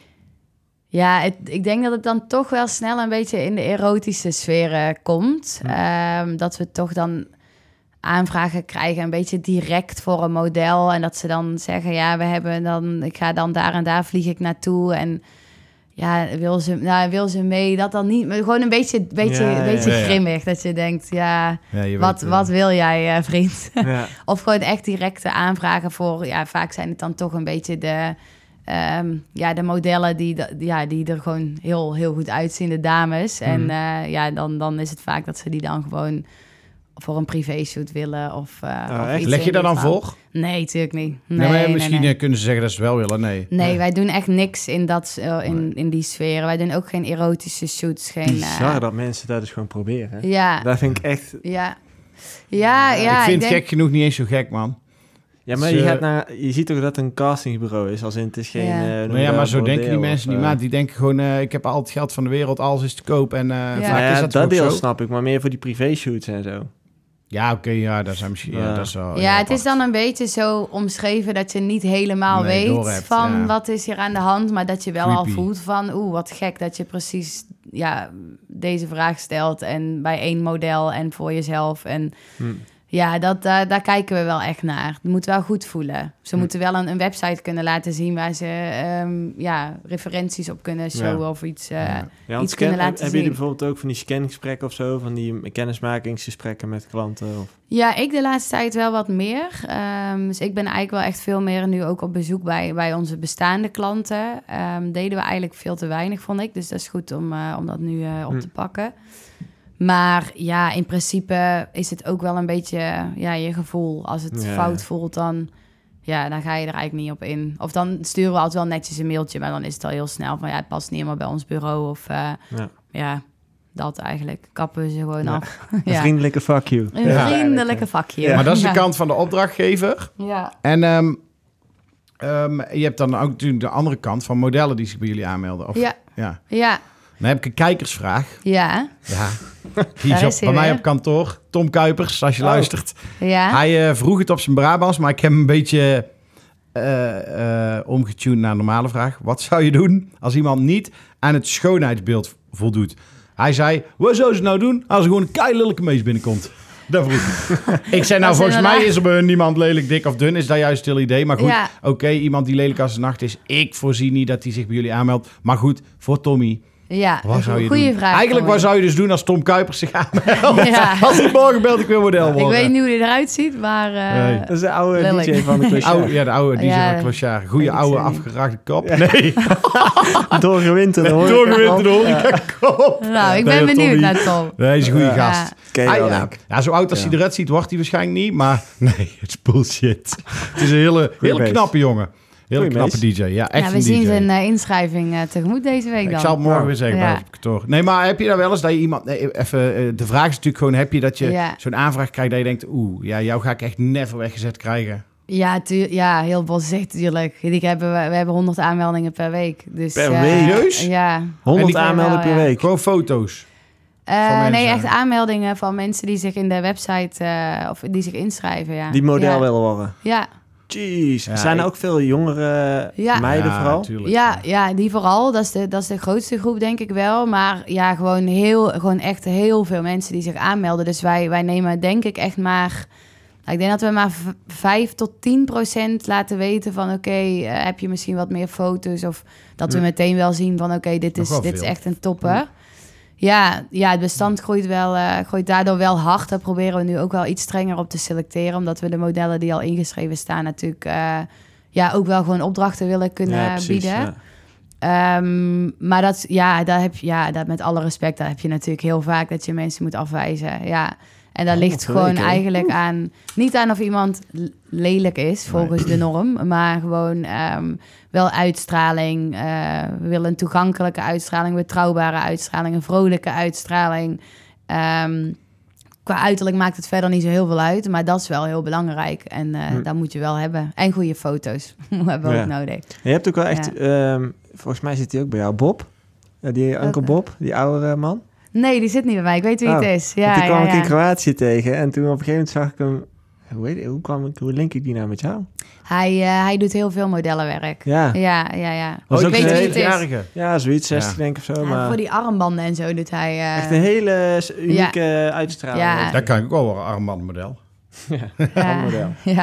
ja, het, ik denk dat het dan toch wel snel een beetje in de erotische sfeer komt. Ja. Um, dat we toch dan aanvragen krijgen, een beetje direct voor een model. En dat ze dan zeggen, ja, we hebben dan, ik ga dan daar en daar vlieg ik naartoe. En ja, wil ze, nou, wil ze mee? Dat dan niet, maar gewoon een beetje, beetje, Ja, ja, beetje ja, ja. grimmig. Dat je denkt, ja, Ja, je wat, weet, wat uh, wil jij, uh, vriend? Ja. Of gewoon echt directe aanvragen voor, ja, vaak zijn het dan toch een beetje de, um, ja, de modellen die, de, ja, die er gewoon heel, heel goed uitzien, de dames. Mhm. En uh, ja, dan, dan is het vaak dat ze die dan gewoon voor een privéshoot willen of, uh, Oh, of echt? iets Leg je in daar die dan trant. voor? Nee, natuurlijk niet. Nee, Nee, maar nee, misschien nee. uh, kunnen ze zeggen dat ze het wel willen. Nee. Nee, Ja. wij doen echt niks in, dat, uh, in, in die sferen. Wij doen ook geen erotische shoots. Geen, Bizar uh, dat mensen dat dus gewoon proberen. ja, Dat vind ik echt... ja. Ja, ja. ik vind het denk, gek genoeg niet eens zo gek, man. Ja, maar Dus, je, uh, gaat naar, je ziet toch dat het een castingbureau is? Als in, het is geen... Ja. eh, noem Maar ja, dat maar zo denken die bordeel mensen of, niet. eh, Maar die denken gewoon, uh, ik heb al het geld van de wereld, alles is te koop. En uh, Ja. vaak Nou ja, is dat, dat, ook deel zo. snap ik, maar meer voor die privé-shoots en zo. Ja, oké, okay, ja, dat zijn misschien... Ja, Ja. dat is wel Ja, heel het is apart. dan een beetje zo omschreven dat je niet helemaal Nee, weet doorhebt, van ja. wat is hier aan de hand, maar dat je wel al Creepy. voelt van, oeh, wat gek dat je precies ja, deze vraag stelt en bij één model en voor jezelf. En Hm. ja, dat, uh, daar kijken we wel echt naar. Het moet wel goed voelen. Ze Hm. moeten wel een, een website kunnen laten zien waar ze um, ja, referenties op kunnen showen Ja. of iets, uh, Ja. Ja, want iets kunnen scan- laten Hebben jullie zien. bijvoorbeeld ook van die scangesprekken of zo? Van die kennismakingsgesprekken met klanten? Of? Ja, ik de laatste tijd wel wat meer. Um, dus ik ben eigenlijk wel echt veel meer nu ook op bezoek bij, bij onze bestaande klanten. Um, deden we eigenlijk veel te weinig, vond ik. Dus dat is goed om, uh, om dat nu uh, op Hm. te pakken. Maar ja, in principe is het ook wel een beetje ja, je gevoel. Als het Ja. fout voelt, dan, ja, dan ga je er eigenlijk niet op in. Of dan sturen we altijd wel netjes een mailtje, maar dan is het al heel snel van ja, het past niet helemaal bij ons bureau. Of uh, Ja. ja, dat eigenlijk. Kappen we ze gewoon Ja. af. Een ja. vriendelijke fuck you. Een Ja. vriendelijke vakje. Ja. Maar dat is de Ja. kant van de opdrachtgever. Ja. En um, um, je hebt dan ook natuurlijk de andere kant van modellen die zich bij jullie aanmelden. Of, Ja. ja. Ja, Dan heb ik een kijkersvraag. ja, Ja. Die Daar is is op, hij bij mij weer. op kantoor. Tom Kuipers, als je Oh. luistert. ja. Hij uh, vroeg het op zijn Brabants, maar ik heb hem een beetje uh, uh, omgetuned naar een normale vraag. Wat zou je doen als iemand niet aan het schoonheidsbeeld voldoet? Hij zei, wat zou ze nou doen als er gewoon een keilelijke mees binnenkomt? Dat vroeg ik. Ik zei, nou, Dat is volgens mij inderdaad- is er bij hun niemand lelijk, dik of dun. Is dat juist een stil idee? Maar goed, Ja. oké, okay, iemand die lelijk als de nacht is. Ik voorzie niet dat hij zich bij jullie aanmeldt. Maar goed, voor Tommy, Ja, wat zou je goeie doen? vraag. Eigenlijk, wat Tommy. zou je dus doen als Tom Kuipers zich aanmeldt? Ja. Als hij morgen belt, ik wil model worden. Ik weet niet hoe hij eruit ziet, maar... uh, Nee. Dat is de oude Lelijk. D J van de Clochard. Oude, ja, de oude D J Ja, van Clochard. Goeie weet ik oude zo niet. afgeraakte kop. Nee, Doorgewinterde hoor. doorgewinterde horecakop. Nou, ik Nee, ben Tommy. benieuwd naar Tom. Nee, hij is een goede Ja. gast. Ken je Ah, wel, ja. denk ik. ja, zo oud als Ja. hij eruit ziet, wordt hij waarschijnlijk niet. Maar nee, het is bullshit. Het is een hele, hele beest. knappe jongen. Hele Goeie knappe beest. D J. Ja, echt Ja, we een zien D J. zijn uh, inschrijving uh, tegemoet deze week dan. Ik zal het morgen weer zeggen Ja. bij op kantoor. Nee, maar heb je daar wel eens dat je iemand... Nee, even, uh, de vraag is natuurlijk gewoon, heb je dat je Ja. zo'n aanvraag krijgt dat je denkt... Oeh, ja, jou ga ik echt never weggezet krijgen. Ja, tuur, ja, heel bozig natuurlijk. Ik heb, we, we hebben honderd aanmeldingen per week. Dus, Per uh, week? Serieus? Ja. honderd En die- aanmelden per Ja, ja. week. Gewoon foto's. Uh, Van nee, mensen. echt aanmeldingen van mensen die zich in de website... Uh, of die zich inschrijven, ja. Die model ja. willen worden. Ja, Jeez. Ja, Zijn er ik- ook veel jongere Ja. meiden Ja, vooral? tuurlijk. ja, ja, die vooral. Dat is, de, dat is de grootste groep, denk ik wel. Maar ja, gewoon, heel, gewoon echt heel veel mensen die zich aanmelden. Dus wij, wij nemen denk ik echt maar... Nou, ik denk dat we maar v- vijf tot tien procent laten weten van... oké, okay, uh, heb je misschien wat meer foto's? Of dat we Ja. meteen wel zien van... oké, okay, dit, Nog is wel dit is veel. echt een topper. Ja, ja, het bestand groeit, wel, uh, groeit daardoor wel hard. Daar proberen we nu ook wel iets strenger op te selecteren. Omdat we de modellen die al ingeschreven staan... natuurlijk uh, ja, ook wel gewoon opdrachten willen kunnen Ja, precies, bieden. ja. Um, maar dat, ja, daar heb je, ja, dat met alle respect, daar heb je natuurlijk heel vaak dat je mensen moet afwijzen. Ja. En daar Oh, ligt wat gewoon leuk, hè? eigenlijk aan... Niet aan of iemand l- lelijk is, volgens de norm. Maar gewoon ehm, wel uitstraling. Uh, we willen een toegankelijke uitstraling, betrouwbare uitstraling, een vrolijke uitstraling. Um, qua uiterlijk maakt het verder niet zo heel veel uit. Maar dat is wel heel belangrijk. En uh, Hm. dat moet je wel hebben. En goede foto's hebben we Ja. ook nodig. Je hebt ook wel echt... ehm, volgens mij zit hij ook bij jou, Bob. Uh, die Uncle Welke? Bob, die oudere man. Nee, die zit niet bij mij. Ik weet wie Oh, het is. Ja, Want die kwam ja, ik in ja. Kroatië tegen. En toen op een gegeven moment zag ik hem... Hoe, weet, hoe, kwam ik, hoe link ik die nou met jou? Hij, uh, hij doet heel veel modellenwerk. Ja, Ja, ja, ja. Was ik ook weet een wie het is. jarige. ja zoiets, zestig Ja. denk ik of zo. Ja, maar voor die armbanden en zo doet hij... uh, echt een hele s- unieke uitstraling. Ja. Daar kan ik ook wel een armbandmodel. Ja, ja, handmodel. ja,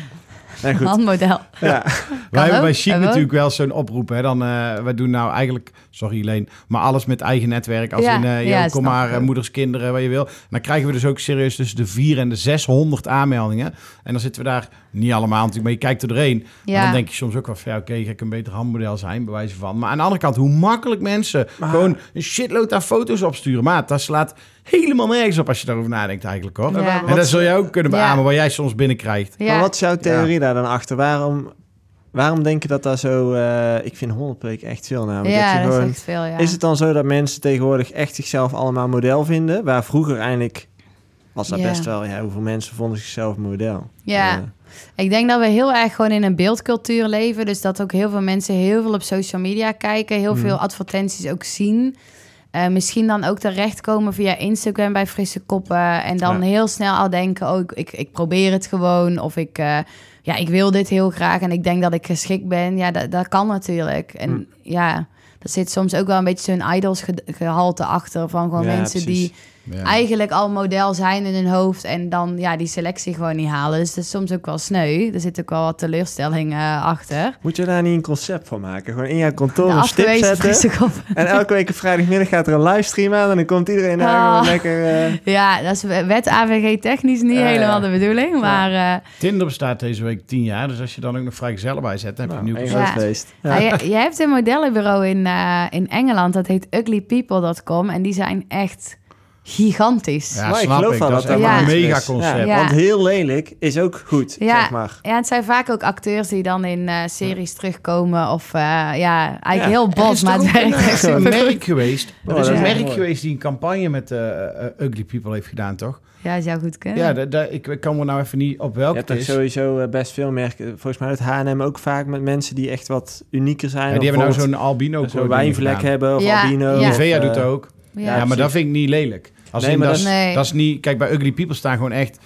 Nee, goed. handmodel. Ja. Wij hebben ook, bij Chic hebben we natuurlijk wel zo'n oproep. Hè? Dan, uh, wij doen nou eigenlijk, sorry Leen, maar alles met eigen netwerk. Als Ja, in, uh, ja, yo, kom snap maar, ik. uh, moeders, kinderen, wat je wil. Dan krijgen we dus ook serieus tussen de vier en de zeshonderd aanmeldingen. En dan zitten we daar, niet allemaal natuurlijk, maar je kijkt er doorheen. Ja. Maar dan denk je soms ook wel van, ja, oké, okay, ga ik een beter handmodel zijn, bij wijze van. Maar aan de andere kant, hoe makkelijk mensen Maar- gewoon een shitload aan foto's opsturen. Maar dat slaat helemaal nergens op als je daarover nadenkt eigenlijk, hoor. Ja. En dat zul jij ook kunnen beamen, Ja. waar jij soms binnenkrijgt. Ja. Maar wat is jouw theorie daar dan achter? Waarom, waarom denk je dat daar zo... Uh, ik vind honderd per week echt veel namelijk. Ja, dat je dat is gewoon, echt veel, ja. Is het dan zo dat mensen tegenwoordig echt zichzelf allemaal model vinden? Waar vroeger eigenlijk was dat Ja. best wel... Ja, hoeveel mensen vonden zichzelf model? Ja. Uh, Ik denk dat we heel erg gewoon in een beeldcultuur leven. Dus dat ook heel veel mensen heel veel op social media kijken. Heel Mhm. veel advertenties ook zien. Uh, misschien dan ook terechtkomen via Instagram bij Frisse Koppen. En dan Ja. heel snel al denken, oh, ik, ik, ik probeer het gewoon. Of ik, uh, ja, ik wil dit heel graag en ik denk dat ik geschikt ben. Ja, dat, dat kan natuurlijk. En Hm. ja, er zit soms ook wel een beetje zo'n idolsgehalte achter. Van gewoon Ja, mensen precies. die Ja. eigenlijk al model zijn in hun hoofd en dan ja, die selectie gewoon niet halen. Dus dat is soms ook wel sneu. Er zit ook wel wat teleurstelling uh, achter. Moet je daar niet een concept van maken? Gewoon in jouw kantoor De een stip afgewezen zetten. Frisse Koppen. En elke week op vrijdagmiddag gaat er een livestream aan. En dan komt iedereen daar Oh. gewoon lekker... Uh, Ja, dat is wet A V G technisch niet Ja, helemaal ja. de bedoeling. Maar uh, Tinder bestaat deze week tien jaar, dus als je dan ook nog vrijgezel bij zet, dan heb je nou, een nieuw een concept. groot Ja. feest. Ja. nou, je, je hebt een modellenbureau in, uh, in Engeland. Dat heet ugly people dot com. En die zijn echt gigantisch. Ja, Maar ik snap geloof ik. wel Dat is dat echt dat een waar is. mega concept. Ja, Ja. Want heel lelijk is ook goed, Ja. zeg maar. Ja, het zijn vaak ook acteurs die dan in uh, series terugkomen. Of uh, ja, eigenlijk Ja. heel Er bos, is maar toch het ook een, werkt echt een super merk goed. geweest. Er Oh, is dat een is merk mooi. geweest die een campagne met uh, uh, Ugly People heeft gedaan, toch? Ja, dat zou goed kunnen. Ja, da, da, ik, ik kan me nou even niet op Je welke hebt het toch is. sowieso eh, best veel merken. Volgens mij het H en M ook vaak met mensen die echt wat unieker zijn. Ja, die hebben nou Bijvoorbeeld zo'n albino zo'n wijnvlek hebben of Ja, albino. ja. of, Nivea eh, doet dat ook. Ja. Ja, maar dat vind ik niet lelijk. Als Nee, in, maar dat, dat is, is- Nee. dat is niet... Kijk, bij Ugly People staan gewoon echt...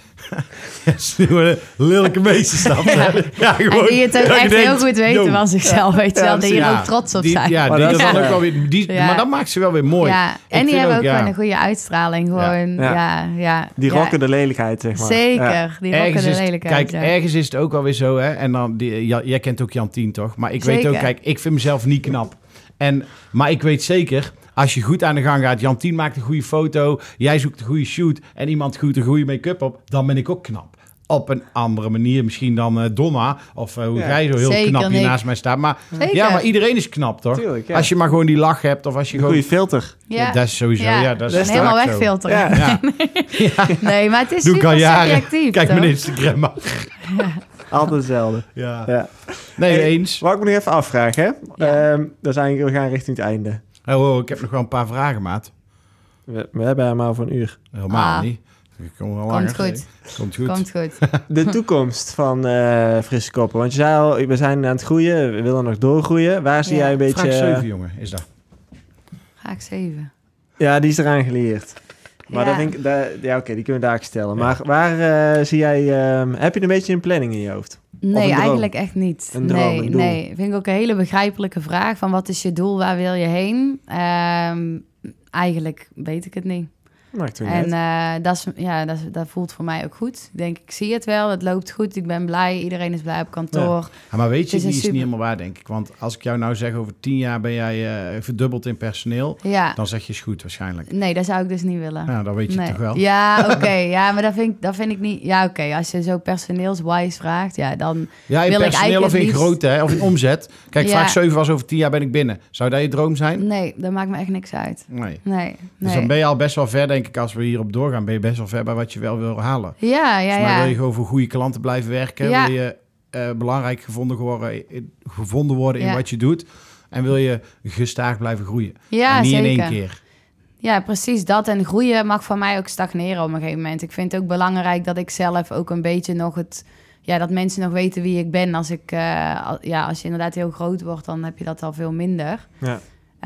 een lelijke meesten staan. Ja. Ja, gewoon, En die het ook dat je echt denkt, heel goed weten yo, van zichzelf, weet je Ja, wel. Die hier ja, ook trots op die- zijn. Ja, Maar die dat dat is, dan eh, ook wel weer... Die, Ja. Maar dat maakt ze wel weer mooi. Ja, en die vind hebben ook, ook ja. gewoon een goede uitstraling. Gewoon, Ja. ja, ja. Die ja. rocken de lelijkheid, zeg maar. Zeker, Ja. die rocken Ergens de is het- lelijkheid. Kijk, ja. ergens is het ook alweer zo, hè. En dan, die, ja, jij kent ook Jantien, toch? Maar ik weet Zeker. ook, kijk, ik vind mezelf niet knap. En, maar ik weet zeker, als je goed aan de gang gaat... Jantien maakt een goede foto, jij zoekt een goede shoot... en iemand goed een goede make-up op, dan ben ik ook knap. Op een andere manier misschien dan uh, Donna... of uh, hoe Ja. jij zo heel Zeker, knap hier Nick. naast mij staat. Maar, Zeker. ja, maar iedereen is knap, toch? Tuurlijk, ja. Als je maar gewoon die lach hebt of als je Een gewoon... goede filter. Ja. Ja, dat is sowieso, ja, dat is En vaak helemaal zo. wegfilteren. Ja. Ja, Nee, maar het is doe ik al super jaren. subjectief. Kijk toch? mijn Instagram maar. Altijd hetzelfde. Ja. Ja. Nee, Hey, eens. Wat ik me nog even afvragen, hè? Ja. Ehm, dan zijn we gaan richting het einde. Oh, oh, ik heb nog wel een paar vragen, maat. We, we hebben er maar voor een uur. Helemaal Ah. niet. Ik kom wel langer. Komt goed. Komt goed. Komt goed. De toekomst van eh Frisse Koppen. Want je zei al, we zijn aan het groeien. We willen nog doorgroeien. Waar zie Ja. jij een beetje... Vraag zeven, jongen, is dat. Ga ik zeven. Ja, die is eraan geleerd. Maar Ja. dat vind ik, daar- ja, oké, die kunnen we daar stellen. Maar waar eh, zie jij... ehm, heb je een beetje een planning in je hoofd? Nee, droom? eigenlijk echt niet. Een droom, nee, een doel. nee. Vind ik ook een hele begrijpelijke vraag. Van wat is je doel, waar wil je heen? Ehm, eigenlijk weet ik het niet. Maakt het En niet eh, dat, is, ja, dat, is- dat voelt voor mij ook goed. Ik denk, ik zie het wel, het loopt goed, ik ben blij, iedereen is blij op kantoor. Ja, maar weet je, Het is die een is super- niet helemaal waar, denk ik. Want als ik jou nou zeg, over tien jaar ben jij eh, verdubbeld in personeel... Ja, dan zeg je is goed waarschijnlijk. nee, dat zou ik dus niet willen. Nou, dan weet je Nee. het toch wel. Ja, oké. Ja, maar dat vind, ik, dat vind ik niet... Ja, oké. Als je zo personeelswise vraagt, ja, dan... Ja, in wil ik personeel of eigenlijk in het liefst- grootte, hè, of in omzet. Kijk, Ja. vraag zeven was over tien jaar ben ik binnen. Zou dat je droom zijn? Nee, dat maakt me echt niks uit. Nee. Nee, Dus nee. dan ben je al best wel ver, denk denk ik, als we hierop doorgaan, ben je best wel ver bij wat je wel wil halen. Ja, ja, Dus maar ja. wil je gewoon voor goede klanten blijven werken, Ja. wil je uh, belangrijk gevonden worden, gevonden worden in Ja. wat je doet en wil je gestaag blijven groeien. Ja, en niet zeker. in één keer. Ja, precies dat. En groeien mag voor mij ook stagneren op een gegeven moment. Ik vind het ook belangrijk dat ik zelf ook een beetje nog het... Ja, dat mensen nog weten wie ik ben. Als ik, uh, al, ja, als je inderdaad heel groot wordt, dan heb je dat al veel minder. Ja.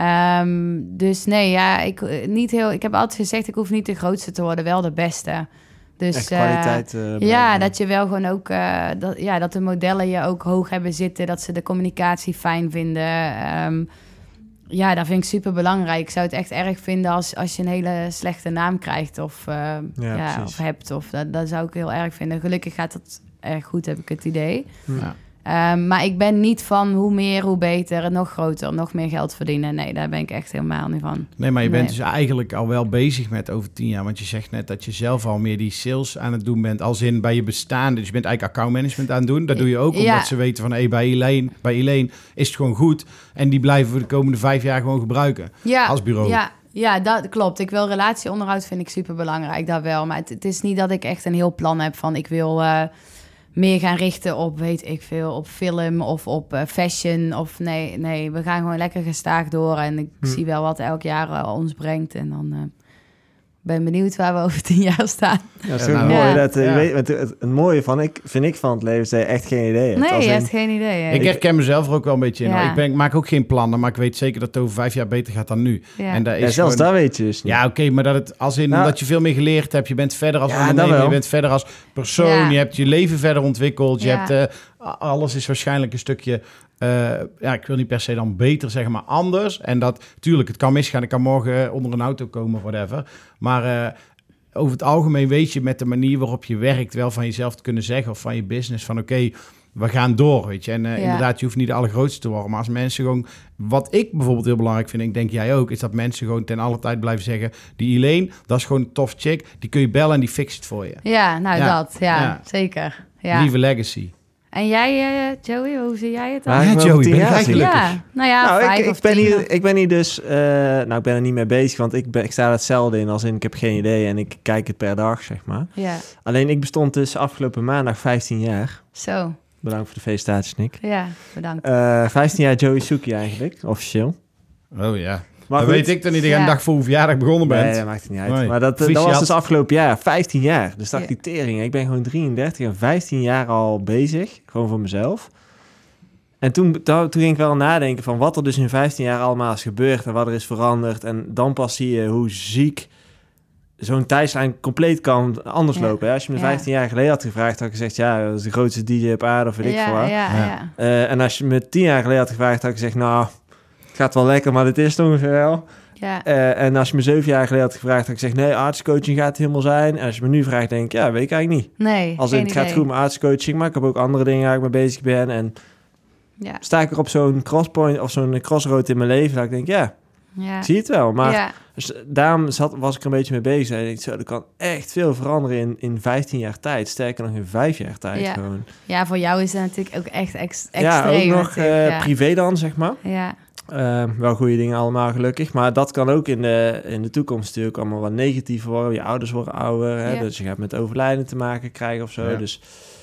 Um, dus nee, ja, ik, niet heel, ik heb altijd gezegd, ik hoef niet de grootste te worden, wel de beste. Dus, echt kwaliteit. Uh, Uh, ja, dat je wel gewoon ook... Uh, dat, ja, dat de modellen je ook hoog hebben zitten. Dat ze de communicatie fijn vinden. Um, ja, dat vind ik super belangrijk. Ik zou het echt erg vinden als, als je een hele slechte naam krijgt of, uh, ja, ja, of hebt. Of, dat, dat zou ik heel erg vinden. Gelukkig gaat dat erg goed, heb ik het idee. Ja. Um, maar ik ben niet van hoe meer, hoe beter, nog groter, nog meer geld verdienen. Nee, daar ben ik echt helemaal niet van. Nee, maar je nee. bent dus eigenlijk al wel bezig met over tien jaar. Want je zegt net dat je zelf al meer die sales aan het doen bent. Als in bij je bestaande. Dus je bent eigenlijk accountmanagement aan het doen. Dat doe je ook omdat ja. ze weten van... Hey, bij Elaine, bij Elaine is het gewoon goed. En die blijven we de komende vijf jaar gewoon gebruiken. Ja, als bureau. Ja, ja, dat klopt. Ik wil relatieonderhoud, vind ik super belangrijk. Dat wel. Maar het, het is niet dat ik echt een heel plan heb van... ik wil... Uh, meer gaan richten op, weet ik veel, op film of op uh, fashion. Of nee, nee, we gaan gewoon lekker gestaag door. En ik hm. zie wel wat elk jaar uh, ons brengt. En dan uh, ben benieuwd waar we over tien jaar staan. Ja, dat is ook ja. mooi. Dat, uh, ja. je weet, het, het, het mooie van, ik, vind ik van het leven, is dat je echt geen idee hebt. Nee, Als je in, hebt geen idee. Hè? Ik herken mezelf er ook wel een beetje in. Ja. Ik, ben, ik maak ook geen plannen, maar ik weet zeker dat het over vijf jaar beter gaat dan nu. Ja. En dat is ja, zelfs gewoon, dat weet je dus niet. Ja, oké, okay, maar dat het als in nou, dat je veel meer geleerd hebt. Je bent verder als ja, ondernemer, je bent verder als persoon. Ja. Je hebt je leven verder ontwikkeld. Je ja. hebt uh, alles is waarschijnlijk een stukje... Uh, ja, ik wil niet per se dan beter zeggen, maar anders. En dat, tuurlijk, het kan misgaan. Ik kan morgen onder een auto komen, whatever. Maar uh, over het algemeen weet je met de manier waarop je werkt... wel van jezelf te kunnen zeggen of van je business... van oké, okay, we gaan door, weet je. En uh, ja. inderdaad, je hoeft niet de allergrootste te worden. Maar als mensen gewoon... Wat ik bijvoorbeeld heel belangrijk vind, en ik denk jij ook... is dat mensen gewoon ten alle tijd blijven zeggen... die Elaine, dat is gewoon een tof chick. Die kun je bellen en die fixt het voor je. Ja, nou ja. dat. Ja, ja. zeker. Ja. Lieve legacy. En jij, uh, Joey, hoe zie jij het dan? Ja, ja Joey, ben jij gelukkig? Ja, nou ja, nou, vijf ik, of ik ben tien hier, of... ik ben hier dus... Uh, nou, ik ben er niet mee bezig, want ik, ben, ik sta er hetzelfde in. Als in, ik heb geen idee en ik kijk het per dag, zeg maar. Ja. Alleen, ik bestond dus afgelopen maandag vijftien jaar. Zo. Bedankt voor de felicitaties, Nick. Ja, bedankt. Uh, vijftien jaar Joey Suki eigenlijk, officieel. Oh ja. Maar dat goed. weet ik dan niet, dat je ja. een dag voor hoeveel jaar ik begonnen bent. Nee, dat maakt het niet uit. Nee. Maar dat, dat was dus afgelopen jaar, vijftien jaar. Dus dacht ja. ik, tering, ik ben gewoon drieëndertig en vijftien jaar al bezig. Gewoon voor mezelf. En toen, toen ging ik wel nadenken van wat er dus in vijftien jaar allemaal is gebeurd en wat er is veranderd. En dan pas zie je hoe ziek zo'n tijdslijn compleet kan anders ja. lopen. Hè? Als je me ja. vijftien jaar geleden had gevraagd, had ik gezegd, ja, dat is de grootste D J op aarde of weet ja, ik veel wat. Ja, ja. ja. Uh, en als je me tien jaar geleden had gevraagd, had ik gezegd, nou, het gaat wel lekker, maar dit is het ongeveer wel. Ja. Uh, en als je me zeven jaar geleden had gevraagd, had ik gezegd, nee, artscoaching gaat het helemaal zijn. En als je me nu vraagt, denk ik, ja, weet ik eigenlijk niet. Nee, Als in, het gaat goed met artscoaching, maar ik heb ook andere dingen waar ik mee bezig ben. En ja. sta ik er op zo'n crosspoint of zo'n crossroad in mijn leven, dat ik denk, ja, ja. zie het wel. Maar ja. dus, daarom zat, was ik er een beetje mee bezig. En ik denk, zo, er kan echt veel veranderen in, in vijftien jaar tijd. Sterker nog in vijf jaar tijd ja. gewoon. Ja, voor jou is dat natuurlijk ook echt ex- extreem. Ja, ook nog uh, ja. privé dan, zeg maar. Ja. Uh, wel goede dingen allemaal, gelukkig. Maar dat kan ook in de, in de toekomst natuurlijk allemaal wat negatiever worden. Je ouders worden ouder, hè? Ja. Dus je gaat met overlijden te maken krijgen of zo. Ja. Dus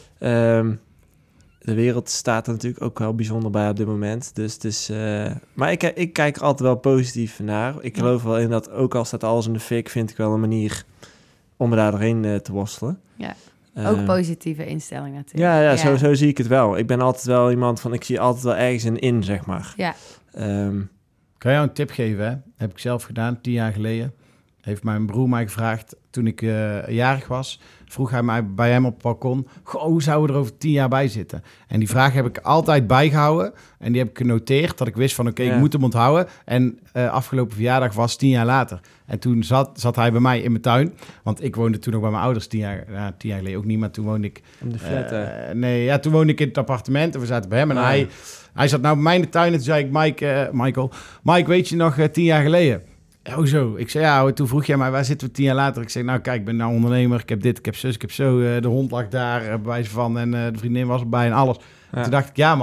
um, de wereld staat er natuurlijk ook wel bijzonder bij op dit moment. Dus het is... Uh, maar ik, ik kijk er altijd wel positief naar. Ik geloof wel in dat, ook al staat alles in de fik, vind ik wel een manier om er daar doorheen uh, te worstelen. Ja. Ook positieve instelling natuurlijk. Ja, ja, ja. Zo, zo zie ik het wel. Ik ben altijd wel iemand van... Ik zie altijd wel ergens een in, zeg maar. Ja. Um, kan je jou een tip geven, hè? Heb ik zelf gedaan, tien jaar geleden. Heeft mijn broer mij gevraagd, toen ik uh, jarig was... vroeg hij mij bij hem op het balkon... Goh, hoe zouden we er over tien jaar bij zitten? En die vraag heb ik altijd bijgehouden. En die heb ik genoteerd, dat ik wist van... oké, okay, ja. ik moet hem onthouden. En uh, afgelopen verjaardag was tien jaar later. En toen zat, zat hij bij mij in mijn tuin. Want ik woonde toen nog bij mijn ouders tien jaar... Nou, tien jaar geleden ook niet, maar toen woonde ik... In de flat, uh, Nee, ja, toen woonde ik in het appartement. En we zaten bij hem. En oh. hij, hij zat nou bij mij in de tuin. En toen zei ik, Mike, uh, Michael... Mike, weet je nog uh, tien jaar geleden... Hoezo? Ik zei, ja, toen vroeg jij mij, waar zitten we tien jaar later? Ik zei, nou kijk, ik ben nou ondernemer, ik heb dit, ik heb zus, ik heb zo, uh, de hond lag daar, uh, bij wijze van, en uh, de vriendin was erbij en alles. Ja. Toen dacht ik, ja man,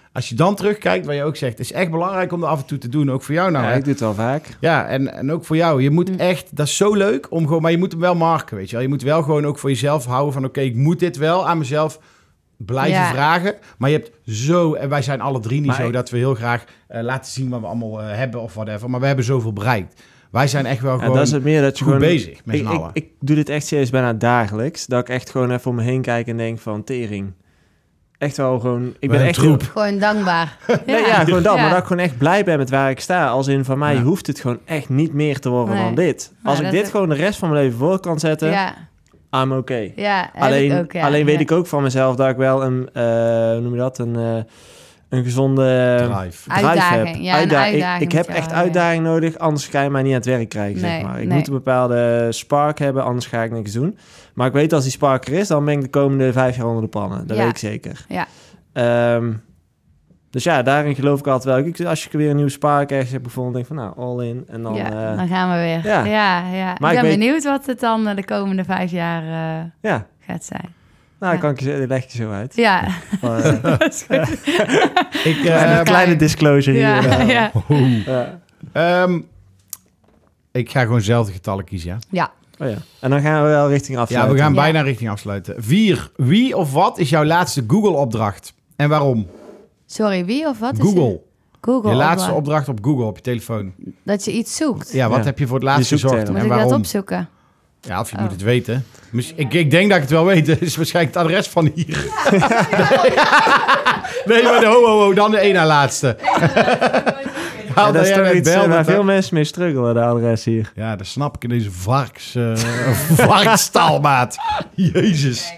als je dan terugkijkt, wat je ook zegt, is echt belangrijk om dat af en toe te doen. Ook voor jou nou. Ja, hè? ik doe het wel vaak. Ja, en, en ook voor jou. Je moet Mm. echt, dat is zo leuk, om gewoon, maar je moet hem wel marken, weet je wel. Je moet wel gewoon ook voor jezelf houden van, oké, ik moet dit wel aan mezelf blijven Ja. vragen. Maar je hebt zo, en wij zijn alle drie niet Maar zo, ik- dat we heel graag uh, laten zien wat we allemaal uh, hebben of whatever. Maar we hebben zoveel bereikt. Wij zijn echt wel En gewoon dat is het meer dat je goed gewoon... bezig met z'n Ik, ik, allen. ik doe dit echt serieus bijna dagelijks. Dat ik echt gewoon even om me heen kijk en denk van tering. Echt wel gewoon... Ik ben een echt troep. Gewoon dankbaar. Nee, ja, gewoon dat. Ja. Maar dat ik gewoon echt blij ben met waar ik sta. Als in, van mij Ja. hoeft het gewoon echt niet meer te worden Nee. dan dit. Maar Als ik dat dit is- gewoon de rest van mijn leven voor kan zetten, Ja, I'm okay. ja, heb Alleen, ik ook, ja. alleen weet Ja. ik ook van mezelf dat ik wel een, eh, hoe noem je dat, een, eh, een gezonde Drive. drive Uitdaging. heb. Ja, een Uitda- uitdaging ik, ik heb moet je echt wel, ja. uitdaging nodig, anders ga je mij niet aan het werk krijgen, Nee, zeg maar. Ik nee. moet een bepaalde spark hebben, anders ga ik niks doen. Maar ik weet als die spark er is, dan ben ik de komende vijf jaar onder de pannen. Dat Ja. weet ik zeker. Ja. Ehm, dus ja, daarin geloof ik altijd wel. Ik, als je weer een nieuwe spark ergens hebt gevonden, denk ik van nou, all in. En dan, ja, eh, dan gaan we weer. ja. Ja, ja, Maar ik ik ben weet- benieuwd wat het dan eh, de komende vijf jaar eh, ja, gaat zijn. nou, Ja. kan ik je, leg ik je zo uit. Ja, Maar, eh, dat is goed. Ik, een uh, kleine disclosure hier. Ja, eh. ja. Ja. ehm, ik ga gewoon zelf de getallen kiezen, ja. Ja. Oh ja. En dan gaan we wel richting Ja, afsluiten. we gaan Ja. bijna richting afsluiten. Vier. Wie of wat is jouw laatste Google-opdracht? En waarom? Sorry, wie of wat? Is Google. het? Google. Je laatste opdracht. opdracht op Google, op je telefoon. Dat je iets zoekt. Ja, wat Ja. heb je voor het laatst Je zoekt gezocht term. Moet en ik dat waarom? opzoeken? Ja, of je Oh. moet het weten. Mis- Ik, ik denk dat ik het wel weet. Het is waarschijnlijk het adres van hier. Nee, maar de ho, ho, ho, dan de één na laatste. Ja, Haal dat is jij toch met iets eh, bel waar met veel dat- mensen mee struggelen, de adres hier. Ja, dat snap ik in deze varks, uh, varkstaalmaat. Jezus.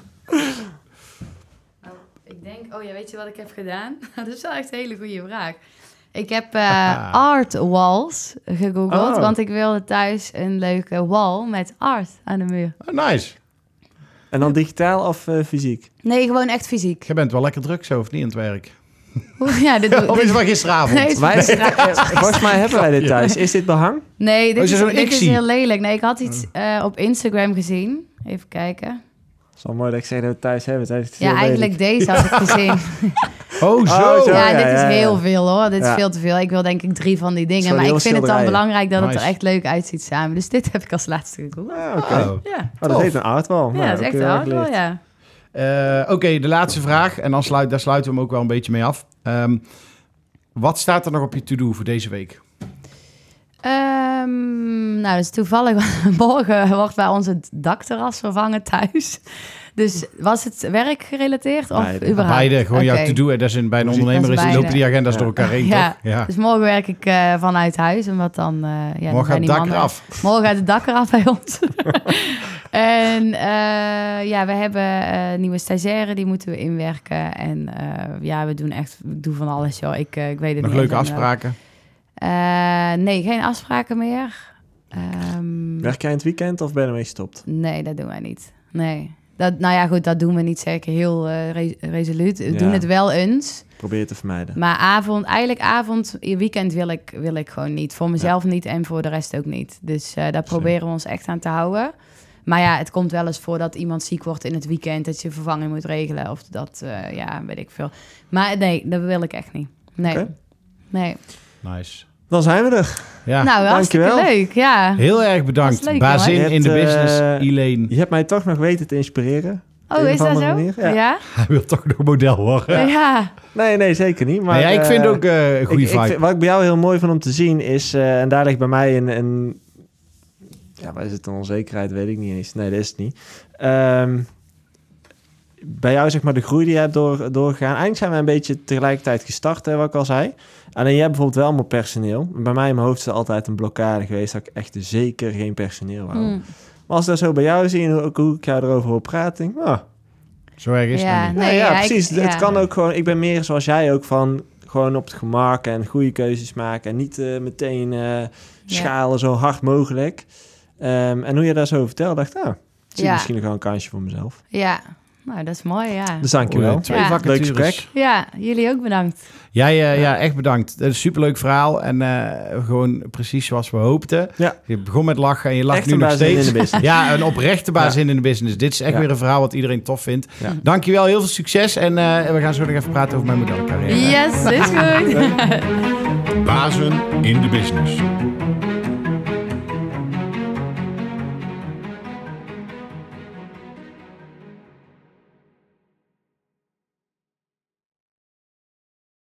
Oh, ik denk, oh ja, weet je wat ik heb gedaan? Dat is wel echt een hele goede vraag. Ik heb eh, art walls gegoogeld, Oh. want ik wilde thuis een leuke wall met art aan de muur. Oh, nice. En dan digitaal of eh, fysiek? Nee, gewoon echt fysiek. Je bent wel lekker druk zo, of niet, aan het werk? Ja, dit doe Of is het wel gisteravond? Nee, het- Wij, eh, volgens mij hebben wij dit thuis. Is dit behang? Nee, Oh, dit, is is, er zo'n dit is Ixie? heel lelijk. Nee, ik had iets eh, op Instagram gezien. Even kijken. Het is wel mooi dat ik zeg dat we het thuis hebben. Het is Ja, heel eigenlijk lelijk. deze had ik gezien. Oh, zo. Oh, zo. ja, ja, dit is ja, ja. heel veel hoor. Dit is Ja. veel te veel. Ik wil denk ik drie van die dingen. Zo'n Maar hele ik vind het dan schilderijen. belangrijk dat het Nice. er echt leuk uitziet samen. Dus dit heb ik als laatste gegoogeld. Ah, oké. Oh. Ja, Oh, dat heet een artwall. ja dat is echt hard wel, ja. Eh, Oké, de laatste vraag. En dan sluit, daar sluiten we hem ook wel een beetje mee af. Ehm, wat staat er nog op je to-do voor deze week? Ehm, nou, dus toevallig morgen wordt bij ons het dakterras vervangen thuis. Dus was het werk gerelateerd of Beide. überhaupt? Beide, gewoon jouw Oké. to-do. Dat is een, bij een Dat is ondernemer is, beide. lopen die agenda's Ja. door elkaar heen, Ja. toch? Ja. Dus morgen werk ik eh, vanuit huis, omdat dan... eh ja, dan Morgen zijn gaat het die dak mannen- eraf. Morgen gaat het dak eraf bij ons. En eh, ja, we hebben eh nieuwe stagiaire, die moeten we inwerken. En eh, ja, we doen echt, ik doe van alles, joh. Ik, eh, ik weet het Nog niet. leuke eens en wel. afspraken? Eh, nee, geen afspraken meer. Ehm, Werk jij in het weekend of ben je ermee gestopt? nee, dat doen wij niet. Nee. Dat, nou ja, goed, dat doen we niet zeker heel eh, re- resoluut. We Ja. doen het wel eens. Probeer het te vermijden. Maar avond, eigenlijk avond, weekend wil ik, wil ik gewoon niet. Voor mezelf niet en voor de rest ook niet. Dus eh, daar proberen we ons echt aan te houden. Maar ja, het komt wel eens voor dat iemand ziek wordt in het weekend, dat je vervanging moet regelen. Of dat, eh, ja, weet ik veel. Maar nee, dat wil ik echt niet. Nee. Oké. Nee. Nice. Dan zijn we er. Ja, Nou, hartstikke dankjewel. leuk, ja. heel erg bedankt. Dat is leuk, Bazin hoor. Je in de hebt, business, eh, Elaine. Je hebt mij toch nog weten te inspireren. Oh, een is of dat andere zo? manier, ja. Ja? Hij wil toch nog model worden. Ja. Nee, nee, zeker niet. Maar Maar ja, ik vind eh, ook eh, een goede ik- ik vibe. vind- wat ik bij jou heel mooi vond om te zien is, eh, en daar ligt bij mij een, een ja, waar is het een onzekerheid, weet ik niet eens. Nee, dat is het niet. Ehm, bij jou zeg maar de groei die je hebt door, doorgegaan. Eigenlijk zijn we een beetje tegelijkertijd gestart, hè, wat ik al zei. Alleen jij hebt bijvoorbeeld wel allemaal personeel. Bij mij in mijn hoofd is er altijd een blokkade geweest dat ik echt zeker geen personeel wou. Mm. Maar als ik dat zo bij jou zie en ook hoe ik jou erover hoor praten, denk ik, ah, Zo erg is Ja, het nog niet. nee, ja, ja, ik- precies. ja. Het kan ook gewoon. Ik ben meer zoals jij ook van gewoon op het gemak en goede keuzes maken en niet eh, meteen eh, schalen zo hard mogelijk. Ehm, en hoe je daar zo vertelde, dacht ik, ah, zie Ja. misschien nog wel een kansje voor mezelf. Ja. Nou, dat is mooi, ja. Dus dankjewel. Oh, twee Ja. vacatures. Leuk gesprek. Ja, jullie ook bedankt. Jij, uh, ja, echt bedankt. Dat is een superleuk verhaal. En uh, gewoon precies zoals we hoopten. Ja. Je begon met lachen en je lacht Echt nu een nog bazin steeds. in de business. Ja, een oprechte bazin Ja. in de business. Dit is echt Ja. weer een verhaal wat iedereen tof vindt. Ja. Dankjewel, heel veel succes. En uh, we gaan zo nog even praten over mijn modelcarrière. Yes, is goed. Bazen in de business.